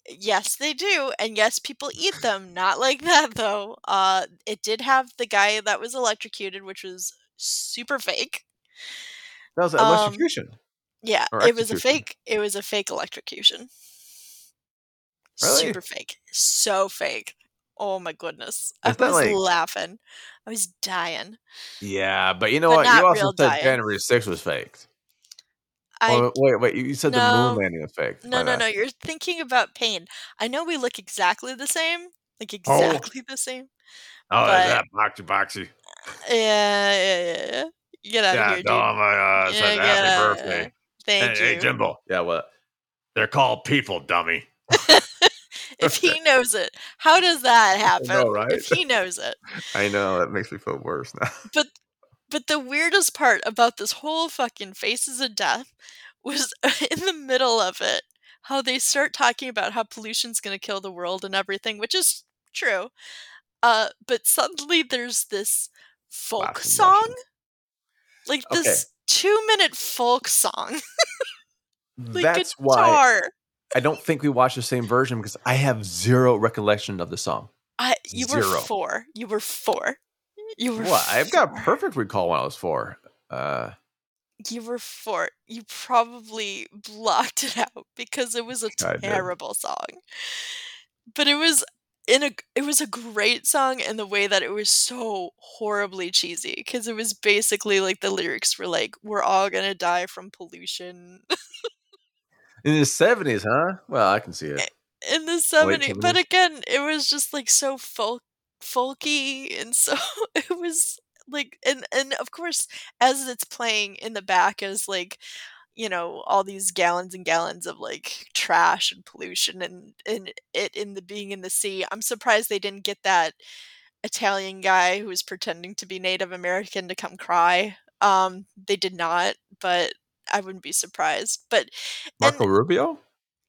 Yes, they do, and yes, people eat them. Not like that though. Uh, it did have the guy that was electrocuted, which was super fake. That was Um, electrocution yeah, or it was a execution. fake. It was a fake electrocution. Really? Super fake. So fake. Oh my goodness. I It's not was like laughing. I was dying. yeah, but you know But what? You not also real said dying. January sixth was faked. I Oh wait, wait. You said the moon no. landing was faked. No, My no, bad. no. You're thinking about pain. I know we look exactly the same. Like Oh, exactly the same. oh, is But that boxy boxy? yeah, yeah, yeah, yeah. Get out of Yeah, here, no, dude. my uh, Yeah, said get happy out. birthday. Hey, Thank hey, you. Jimbo. Yeah, what? They're called people, dummy. If he knows it, how does that I know, happen? right? If he knows it. I know that makes me feel worse now. But but the weirdest part about this whole fucking Faces of Death was in the middle of it, how they start talking about how pollution's gonna kill the world and everything, which is true. Uh, but suddenly there's this folk Laughing song, Russian. like Okay, this two-minute folk song, like that's why guitar. I don't think we watched the same version because I have zero recollection of the song. I you were Zero. four. You were four. You were What? I've got four. perfect recall when I was four. Uh, You were four. You probably blocked it out because it was a I did. terrible song. But it was in a it was a great song in the way that it was so horribly cheesy because it was basically like the lyrics were like, "We're all gonna die from pollution." In the seventies, huh? Well, I can see it. In the Late seventies, but seventies. again, it was just like so folk folky, and so it was like, and and of course, as it's playing in the back as like, you know, all these gallons and gallons of like trash and pollution and and it in the being in the sea. I'm surprised they didn't get that Italian guy who was pretending to be Native American to come cry. Um, they did not, but I wouldn't be surprised. But Marco and Rubio?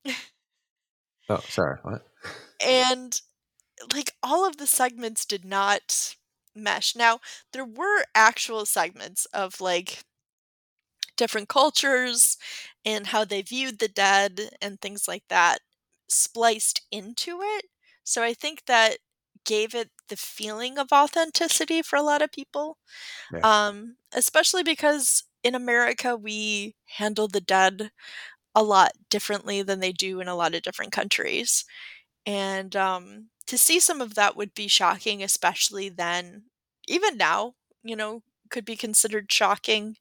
Oh, sorry. What? and like all of the segments did not mesh. Now, there were actual segments of like different cultures and how they viewed the dead and things like that spliced into it. So I think that gave it the feeling of authenticity for a lot of people. Yeah. Um, especially because in America we handle the dead a lot differently than they do in a lot of different countries. And um, to see some of that would be shocking, especially then. Even now, you know, could be considered shocking.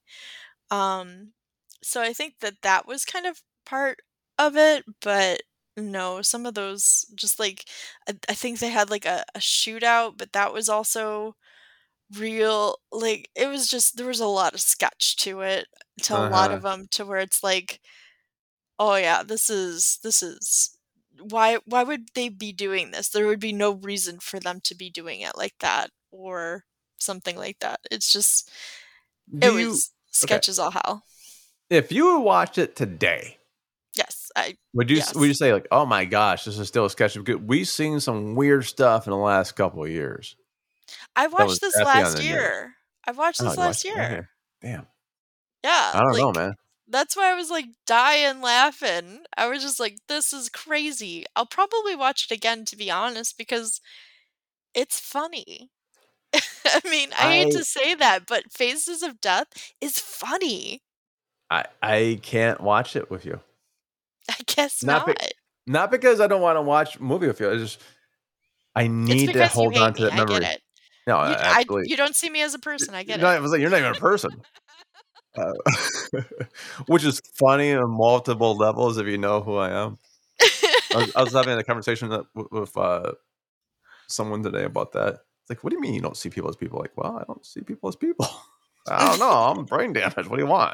Um, so I think that that was kind of part of it, but no, some of those just like I, I think they had like a, a shootout, but that was also real. Like it was just there was a lot of sketch to it, to a lot Uh-huh. of them, to where it's like, oh yeah, this is this is why why would they be doing this? There would be no reason for them to be doing it like that or something like that. It's just Do it you was okay? sketches all hell. If you would watch it today, Yes, I would you would you yes. say like, "Oh my gosh, this is still a sketch"? Because we've seen some weird stuff in the last couple of years I that was watched this definitely on last the nose. year. I watched Oh, this you watched last it? Okay, year. damn. Yeah, I don't know, like man. that's why I was like dying laughing. I was just like, this is crazy. I'll probably watch it again to be honest because it's funny. I mean, I hate I to say that, but Faces of Death is funny. I I can't watch it with you. I guess Not be, not. not because I don't want to watch a movie with you. It's just I It's need to because you hold on hate to me. that I get memory. it. No, You uh, I absolutely. you don't see me as a person. I You're get not, it. I was like, you're not even a person. Uh, which is funny on multiple levels if you know who I am. I was, I was having a conversation with, with uh, someone today about that. It's like, what do you mean you don't see people as people? Like, well, I don't see people as people. I don't know. I'm brain damaged. What do you want?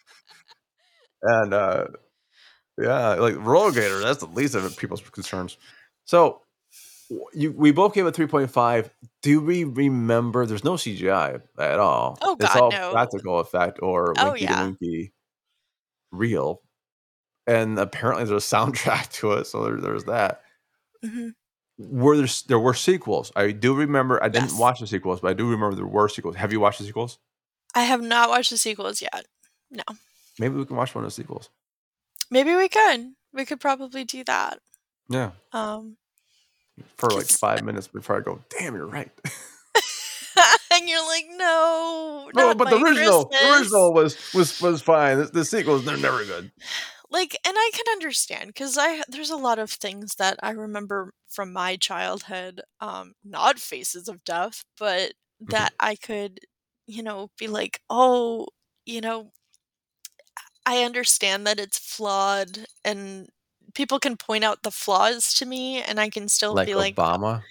And uh, yeah, like roller gator. That's the least of people's concerns. So you, we both gave it three point five. Do we remember? There's no C G I at all. Oh It's god, all no. practical effect or Oh winky to yeah. winky real. And apparently there's a soundtrack to it, so there, there's that. hmm Were there there were sequels? I do remember. I didn't Yes. watch the sequels, but I do remember there were sequels. Have you watched the sequels? I have not watched the sequels yet. No. Maybe we can watch one of the sequels. Maybe we could. We could probably do that. Yeah. Um, For like 'cause five minutes before I go, damn, you're right. and you're like, "No, No, not but the my original, the Christmas." original was was was fine. The, the sequels, they're never good. Like, and I can understand because I there's a lot of things that I remember from my childhood, um, not Faces of Death, but Mhm. that I could, you know, be like, "Oh, you know, I understand that it's flawed," and people can point out the flaws to me, and I can still Like be like, Obama.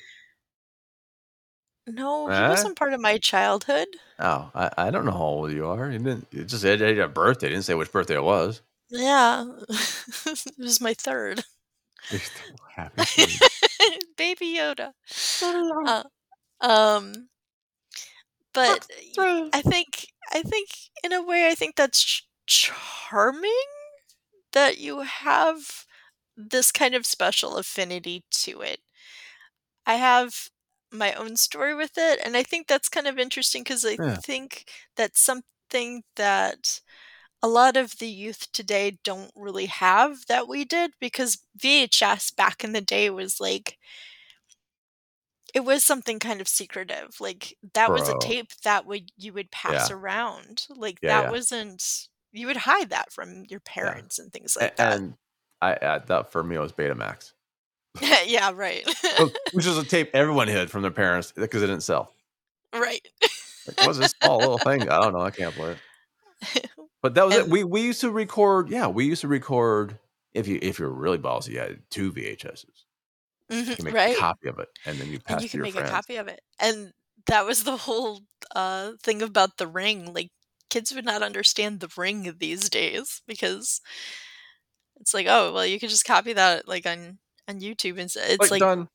"No, he Eh? wasn't part of my childhood." Oh, I, I don't know how old you are. You didn't. It just said you had a birthday. It didn't say which birthday it was. Yeah. It was my third. Happy third. Baby Yoda. Uh, um, but y I think I think in a way, I think that's ch charming that you have this kind of special affinity to it. I have my own story with it, and I think that's kind of interesting because I Yeah. think that's something that a lot of the youth today don't really have that we did because V H S back in the day was like it was something kind of secretive. Like that was a Bro. tape that would you would pass Yeah. around. Like Yeah. that Yeah. wasn't you would hide that from your Yeah. parents and things like A- that. and I, I that for me was Betamax, Yeah, right. which is a tape everyone hid from their parents because it didn't sell. Right. Like, what's this small little thing? I don't know. I can't play it. But that was it. And We we used to record. Yeah, we used to record. If you if you're really ballsy, you had two V H Ses. You mhm, can make a right. copy of it, and then you And pass you to can your make a friends. copy of it. And that was the whole uh thing about The Ring. Like kids would not understand The Ring these days because it's like, "Oh, well, you could just copy that like on on YouTube and s-" it's Like like done.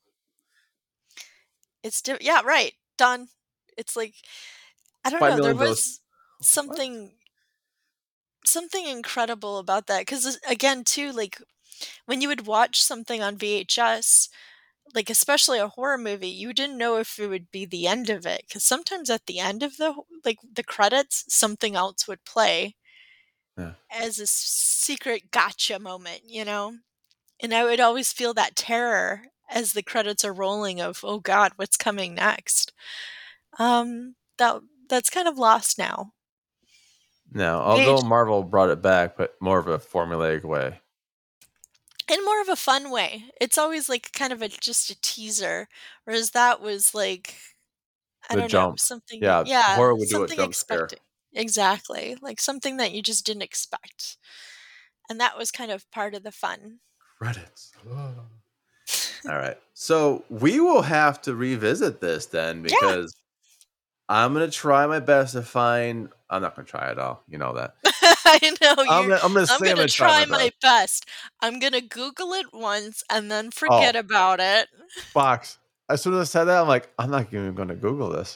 it's di- yeah, right. Done. It's like I don't Five know, there million those. was What? something something incredible about that cuz again too like when you would watch something on V H S, like especially a horror movie, you didn't know if it would be the end of it cuz sometimes at the end of the ho- like the credits something else would play Yeah. as a s- secret gotcha moment, you know? And I would always feel that terror as the credits are rolling of, "Oh god, what's coming next?" Um, that that's kind of lost now. No, although V H Marvel brought it back, but more of a formulaic way. in more of a fun way. It's always like kind of a just a teaser, whereas that was like, I The don't know, jump. something Yeah, yeah, horror would do a something jump scare. expected. Exactly, like something that you just didn't expect, and that was kind of part of the fun. Credits. All right. So we will have to revisit this then Yeah. because I'm gonna try my best to find. I'm not gonna try it all. You know that. I know I'm you're gonna, I'm gonna I'm say I'm gonna gonna try my try best. my best. I'm gonna Google it once and then Oh, forget about it. Fox. As soon as I said that, I'm like, I'm not even gonna Google this.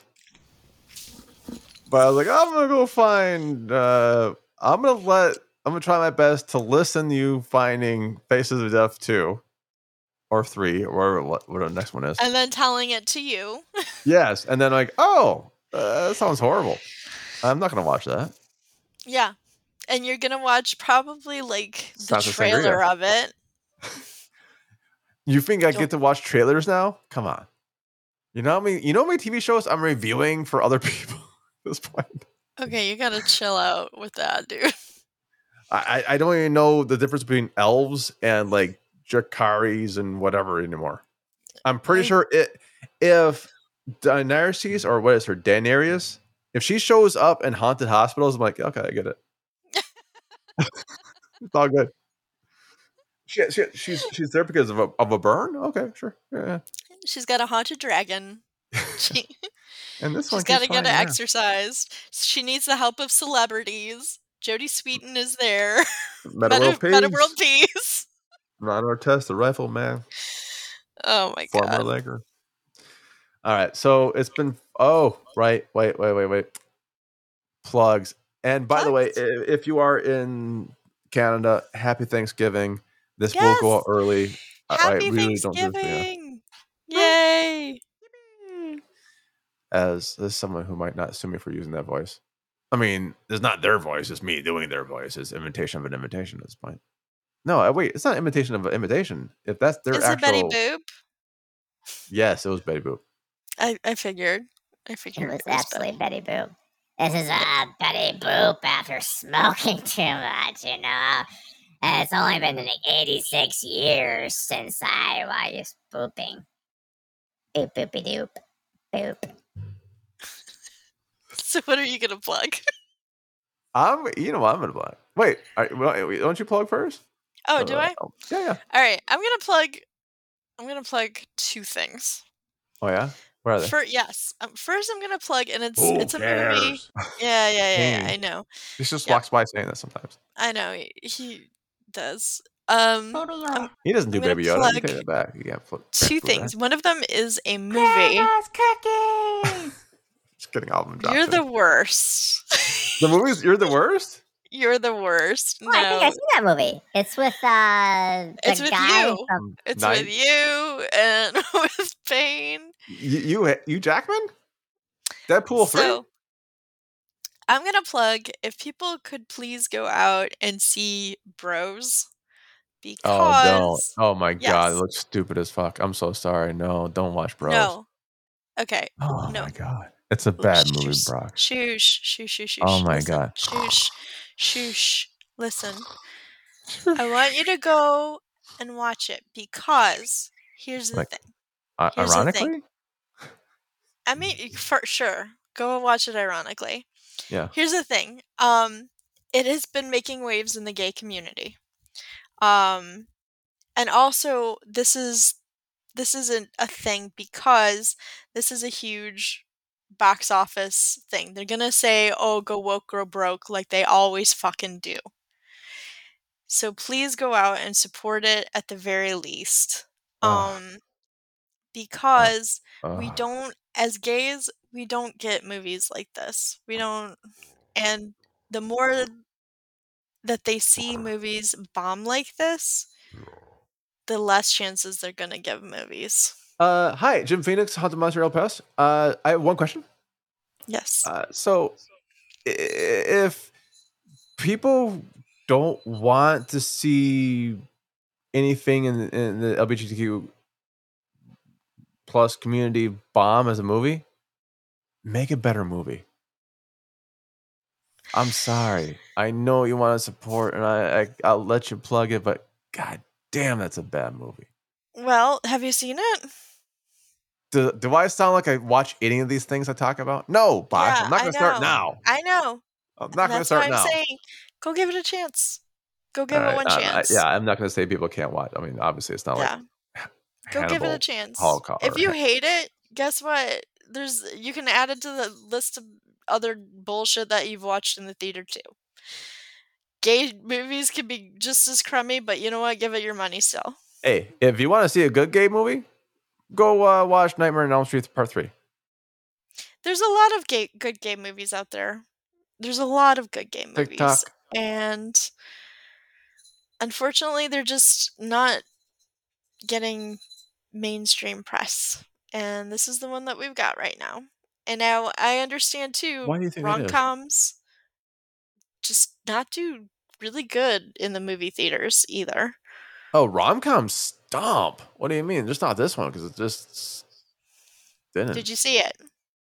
But I was like, I'm gonna go find. Uh, I'm gonna let. I'm gonna try my best to listen to you finding Faces of Death two or three or whatever what, what the next one is. And then telling it to you. Yes, and then like, oh, uh, that sounds horrible. I'm not gonna watch that. Yeah. And you're gonna watch probably like the Sounds of Sangria. trailer of it. You think I You'll get to watch trailers now? Come on. You know how many you know how many T V shows I'm reviewing for other people at this point? Okay, you gotta chill out with that, dude. I, I don't even know the difference between elves and like Jakaris and whatever anymore. I'm pretty I sure it if Daenerys or what is her Daenerys, if she shows up in haunted hospitals, I'm like, okay, I get it. It's all good. She, she, she's she's there because of a of a burn. Okay, sure, yeah. she's got a haunted dragon. She And this one she's keeps gotta get finding her. exercise. She needs the help of celebrities. Jodie Sweetin is there. Meta Meta World Meta World Peace, Peace. Ron Artest, the rifle man, Oh my former god. Laker. All right, so it's been. Oh, right, wait, wait, wait, wait. Plugs. And by the way, Plugs? i- if you are in Canada, happy Thanksgiving. This will go out Yes! early. I, I Happy really don't do this for you. Thanksgiving! Yay! As as someone who might not sue me for using that voice. I mean, it's not their voice; it's me doing their voice. It's invitation of an invitation at this point. No, uh, wait, it's not imitation of an imitation. If that's their Is actual, it Betty Boop? Yes, it was Betty Boop. I, I figured. I It figured was it was absolutely Betty. Betty Boop. This is uh, Betty Boop after smoking too much, you know. And it's only been like eighty-six years since I was booping. Boop, boopy doop. Boop. So what are you gonna plug? I'm, you know what I'm gonna plug. Wait, are, wait, don't you plug first? Oh, do Uh, I? oh, yeah, yeah. All right, I'm gonna plug. I'm gonna plug two things. Oh yeah, where are they? For yes, um, first I'm gonna plug, and it's Who it's a movie. cares? Yeah, yeah, yeah. yeah Dang. I know. He just Yep. walks by saying that sometimes. I know he, he does. Um, I'm, He doesn't do I'm gonna Baby Yoda. You plug take that back. You can't flip. two flip things. that. One of them is a movie. Just kidding. All of them dropped You're it. the worst. The movies. You're the worst. You're the worst. Oh, I think No, I've seen that movie. It's with uh, the It's with guy you. from. it's Nine- with you and with Payne. You, you, you Jackman? Deadpool three? So I'm gonna plug. If people could please go out and see Bros, Oh, don't. because Oh my god, it yes. looks stupid as fuck. I'm so sorry. No, don't watch Bros. No. Okay. Oh No. my god. It's a bad movie, Shoosh, Brock. Shoosh, shoosh, shoosh, Oh shoosh. my Listen. god. Shoosh, shoosh. Listen. I want you to go and watch it because here's the Like, thing. Uh, Here's the ironically? thing. I mean, for sure, go and watch it ironically. Yeah. Here's the thing. Um, it has been making waves in the gay community. Um, and also this is this isn't a thing because this is a huge box office thing. They're gonna say, "Oh, go woke, grow broke," like they always fucking do. So please go out and support it at the very least. Ugh. Um, because we Ugh. don't, as gays, we don't get movies like this. We don't, and the more that they see movies bomb like this, the less chances they're gonna give movies. Uh, hi, Jim Phoenix, Haunted Montreal Press. Uh, I have one question. Yes. Uh, so, i- if people don't want to see anything in, in the L G B T Q plus community bomb as a movie, make a better movie. I'm sorry. I know you want to support, and I, I I'll let you plug it, but god damn, that's a bad movie. Well, have you seen it? Do, do I sound like I watch any of these things I talk about? No, Bosh. Yeah, I'm not I going to start know. now. I know. I'm not going to That's start why I'm now. saying, go give it a chance. Go give All it right, one I- I- chance. yeah, I'm not going to say people can't watch. I mean, obviously, it's not Yeah. like Go give it Hannibal a chance. Holocaust. If or you Han- hate it, guess what? There's you can add it to the list of other bullshit that you've watched in the theater too. Gay movies can be just as crummy, but you know what? Give it your money still. Hey, if you want to see a good gay movie, go uh, watch Nightmare on Elm Street Part Three. There's a lot of gay, good gay movies out there. There's a lot of good gay movies. TikTok. And unfortunately, they're just not getting mainstream press. And this is the one that we've got right now. And now I understand too, Why do you think that is? rom-coms just not do really good in the movie theaters either. Oh, rom-com stomp. What do you mean? Just not this one because it just didn't. Did you see it?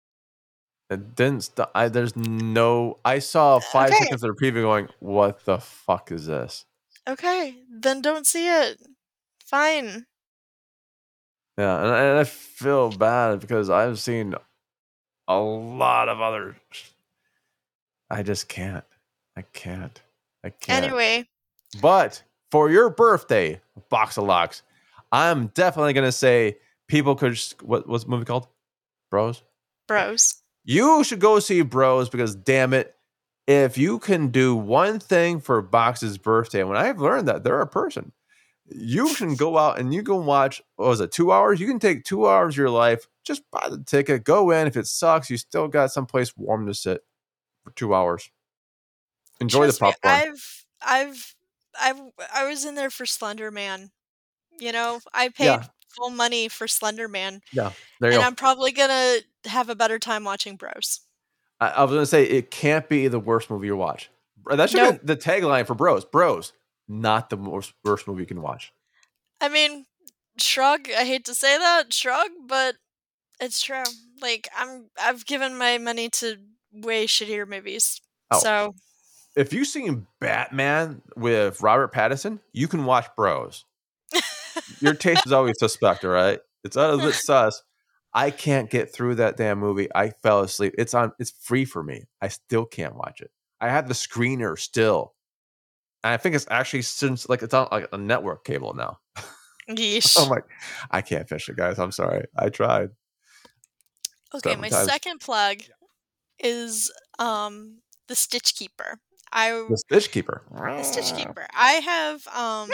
It didn't. St- I, there's no. I saw five Okay. seconds of the preview going, "What the fuck is this?" Okay, then don't see it. Fine. Yeah, and, and I feel bad because I've seen a lot of other. I just can't. I can't. I can't. Anyway, But for your birthday, Box of Locks, I'm definitely gonna say people could. Just, what what's the movie called? Bros. bros. You should go see Bros because damn it, if you can do one thing for Box's birthday, when I've learned that they're a person, you can go out and you can watch. What was it? Two hours? You can take two hours of your life. Just buy the ticket, go in. If it sucks, you still got someplace warm to sit for two hours. Enjoy Trust the me, popcorn. I've, I've, I've, I was in there for Slender Man. You know, I paid Yeah. full money for Slender Man, Yeah, there you and go. I'm probably gonna have a better time watching Bros. I, I was gonna say it can't be the worst movie you watch. That should Nope. be the tagline for Bros. Bros. not the worst, worst movie you can watch. I mean, shrug. I hate to say that, shrug, but it's true. Like I'm, I've given my money to way shittier movies. Oh. So if you've seen Batman with Robert Pattinson, you can watch Bros. Your taste is always suspect, all right? It's a little bit sus. I can't get through that damn movie. I fell asleep. It's on. It's free for me. I still can't watch it. I have the screener still. And I think it's actually since like it's on like a network cable now. Yeesh. I'm like, I can't finish it, guys. I'm sorry. I tried. Okay, my times. second plug is um the Stitch Keeper. I The Stitch Keeper. The Stitch Keeper. I have um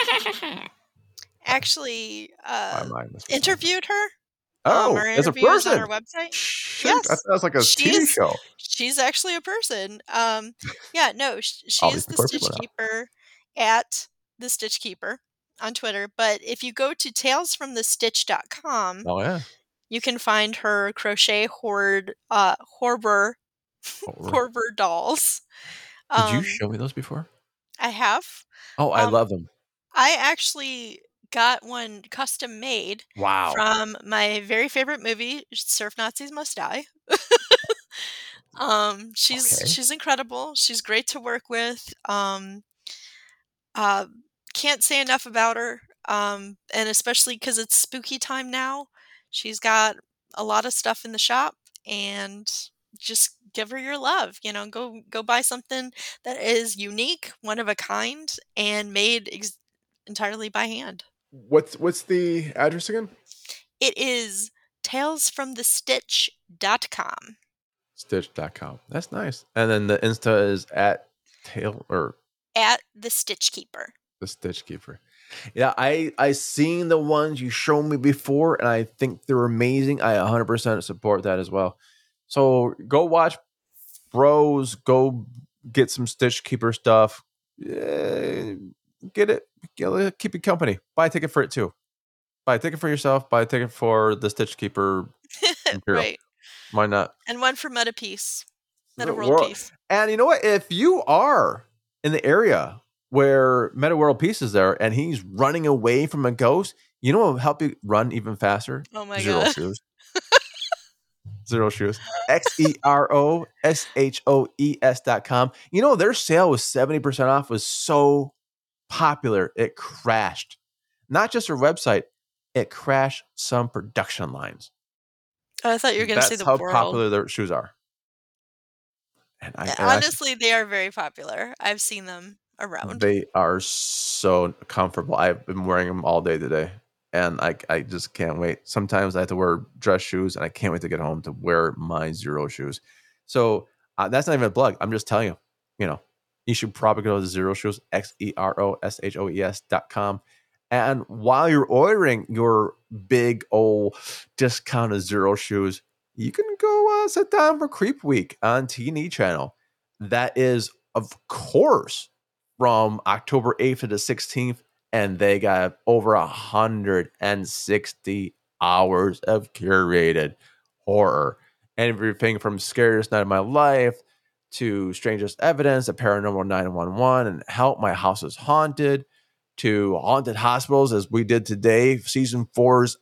actually uh interviewed her. Oh, um, her it's a interview is person. on her website. Shoot, Yes, that sounds like a T V she's show. she's actually a person. Um, yeah, no, sh- All she's these the people are Stitch people now. Keeper at the Stitch Keeper on Twitter. But if you go to tales from the stitch dot com, Oh yeah, you can find her crochet horde uh horror Horror. horror dolls. Did you Um, show me those before? I have. Oh, I Um, love them. I actually got one custom made Wow. from my very favorite movie, Surf Nazis Must Die. um, she's Okay. she's incredible. She's great to work with. Um, uh, can't say enough about her. Um, and especially because it's spooky time now, she's got a lot of stuff in the shop, and just give her your love. You know, go go buy something that is unique, one of a kind, and made ex- entirely by hand. What's what's the address again? It is tales from the stitch dot com. Stitch dot com. That's nice. And then the Insta is at tail or At the Stitch Keeper. the Stitch Keeper. Yeah, I I seen the ones you showed me before, and I think they're amazing. I one hundred percent support that as well. So go watch Bros. Go get some Stitch Keeper stuff. Yeah, get it. Get it. Keep it company. Buy a ticket for it too. Buy a ticket for yourself. Buy a ticket for the Stitch Keeper. Imperial. Right. Why not? And one for Meta Peace. Meta The World world- Peace. And you know what? If you are in the area where Meta World Peace is there and he's running away from a ghost, you know what will help you run even faster? Oh my Zero god. shoes. Zero shoes. X E R O S H O E S dot com. You know, their sale was seventy percent off, was so popular, it crashed. Not just their website, it crashed some production lines. Oh, I thought you were going to That's say the how world. popular their shoes are. And I, Yeah, and I- honestly, they are very popular. I've seen them around. They are so comfortable. I've been wearing them all day today, and I I just can't wait. Sometimes I have to wear dress shoes, and I can't wait to get home to wear my Zero shoes. So uh, that's not even a plug. I'm just telling you, you know, you should probably go to Zero Shoes, X E R O S H O E S dot com. And while you're ordering your big old discounted Zero shoes, you can go uh, sit down for Creep Week on T and E channel. That is, of course, from October eighth to the sixteenth, and they got over one hundred sixty hours of curated horror. Everything from Scariest Night of My Life to Strangest Evidence, to Paranormal nine one one, and Help, My House is Haunted, to Haunted Hospitals, as we did today. Season four's,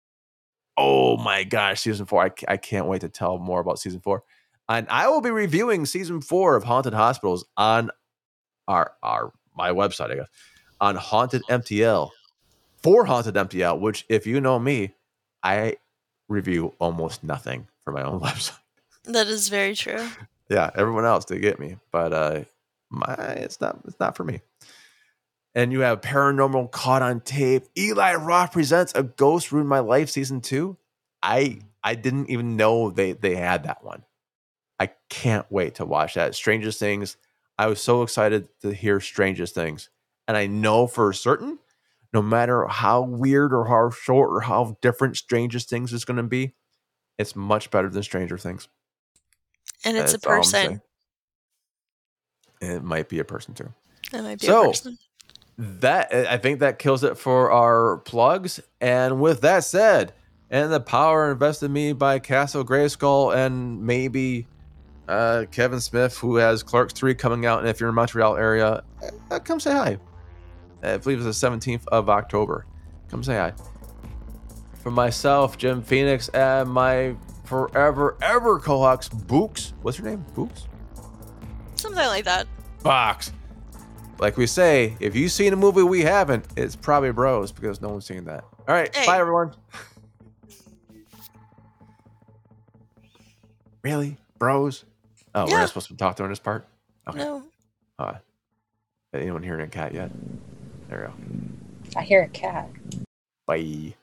oh my gosh, season four. I, I can't wait to tell more about season four. And I will be reviewing season four of Haunted Hospitals on our our my website, I guess, on Haunted M T L, for Haunted M T L, which, if you know me, I review almost nothing for my own website. That is very true. Yeah, everyone else, they get me, but uh, my it's not it's not for me. And you have Paranormal Caught on Tape. Eli Roth presents A Ghost Ruined My Life season two. I I didn't even know they they had that one. I can't wait to watch that. Strangest Things. I was so excited to hear Strangest Things. And I know for certain, no matter how weird or how short or how different Strangest Things is going to be, it's much better than Stranger Things. And it's That's a all I'm person. saying. It might be a person too. It might be So- a person. That I think that kills it for our plugs. And with that said, and the power invested in me by Castle Grayskull and maybe uh, Kevin Smith, who has Clerks three coming out. And if you're in the Montreal area, uh, come say hi. I believe it's the seventeenth of October. Come say hi. For myself, Jim Phoenix, and my forever, ever co-host, Books. What's her name? Books? Something like that. Box. Like we say, if you've seen a movie we haven't, it's probably Bros, because no one's seen that. All right, Hey. bye, everyone. Really? Bros? Oh, we're Yeah. not supposed to talk during this part? Okay. No. Uh, anyone hearing a cat yet? There we go. I hear a cat. Bye.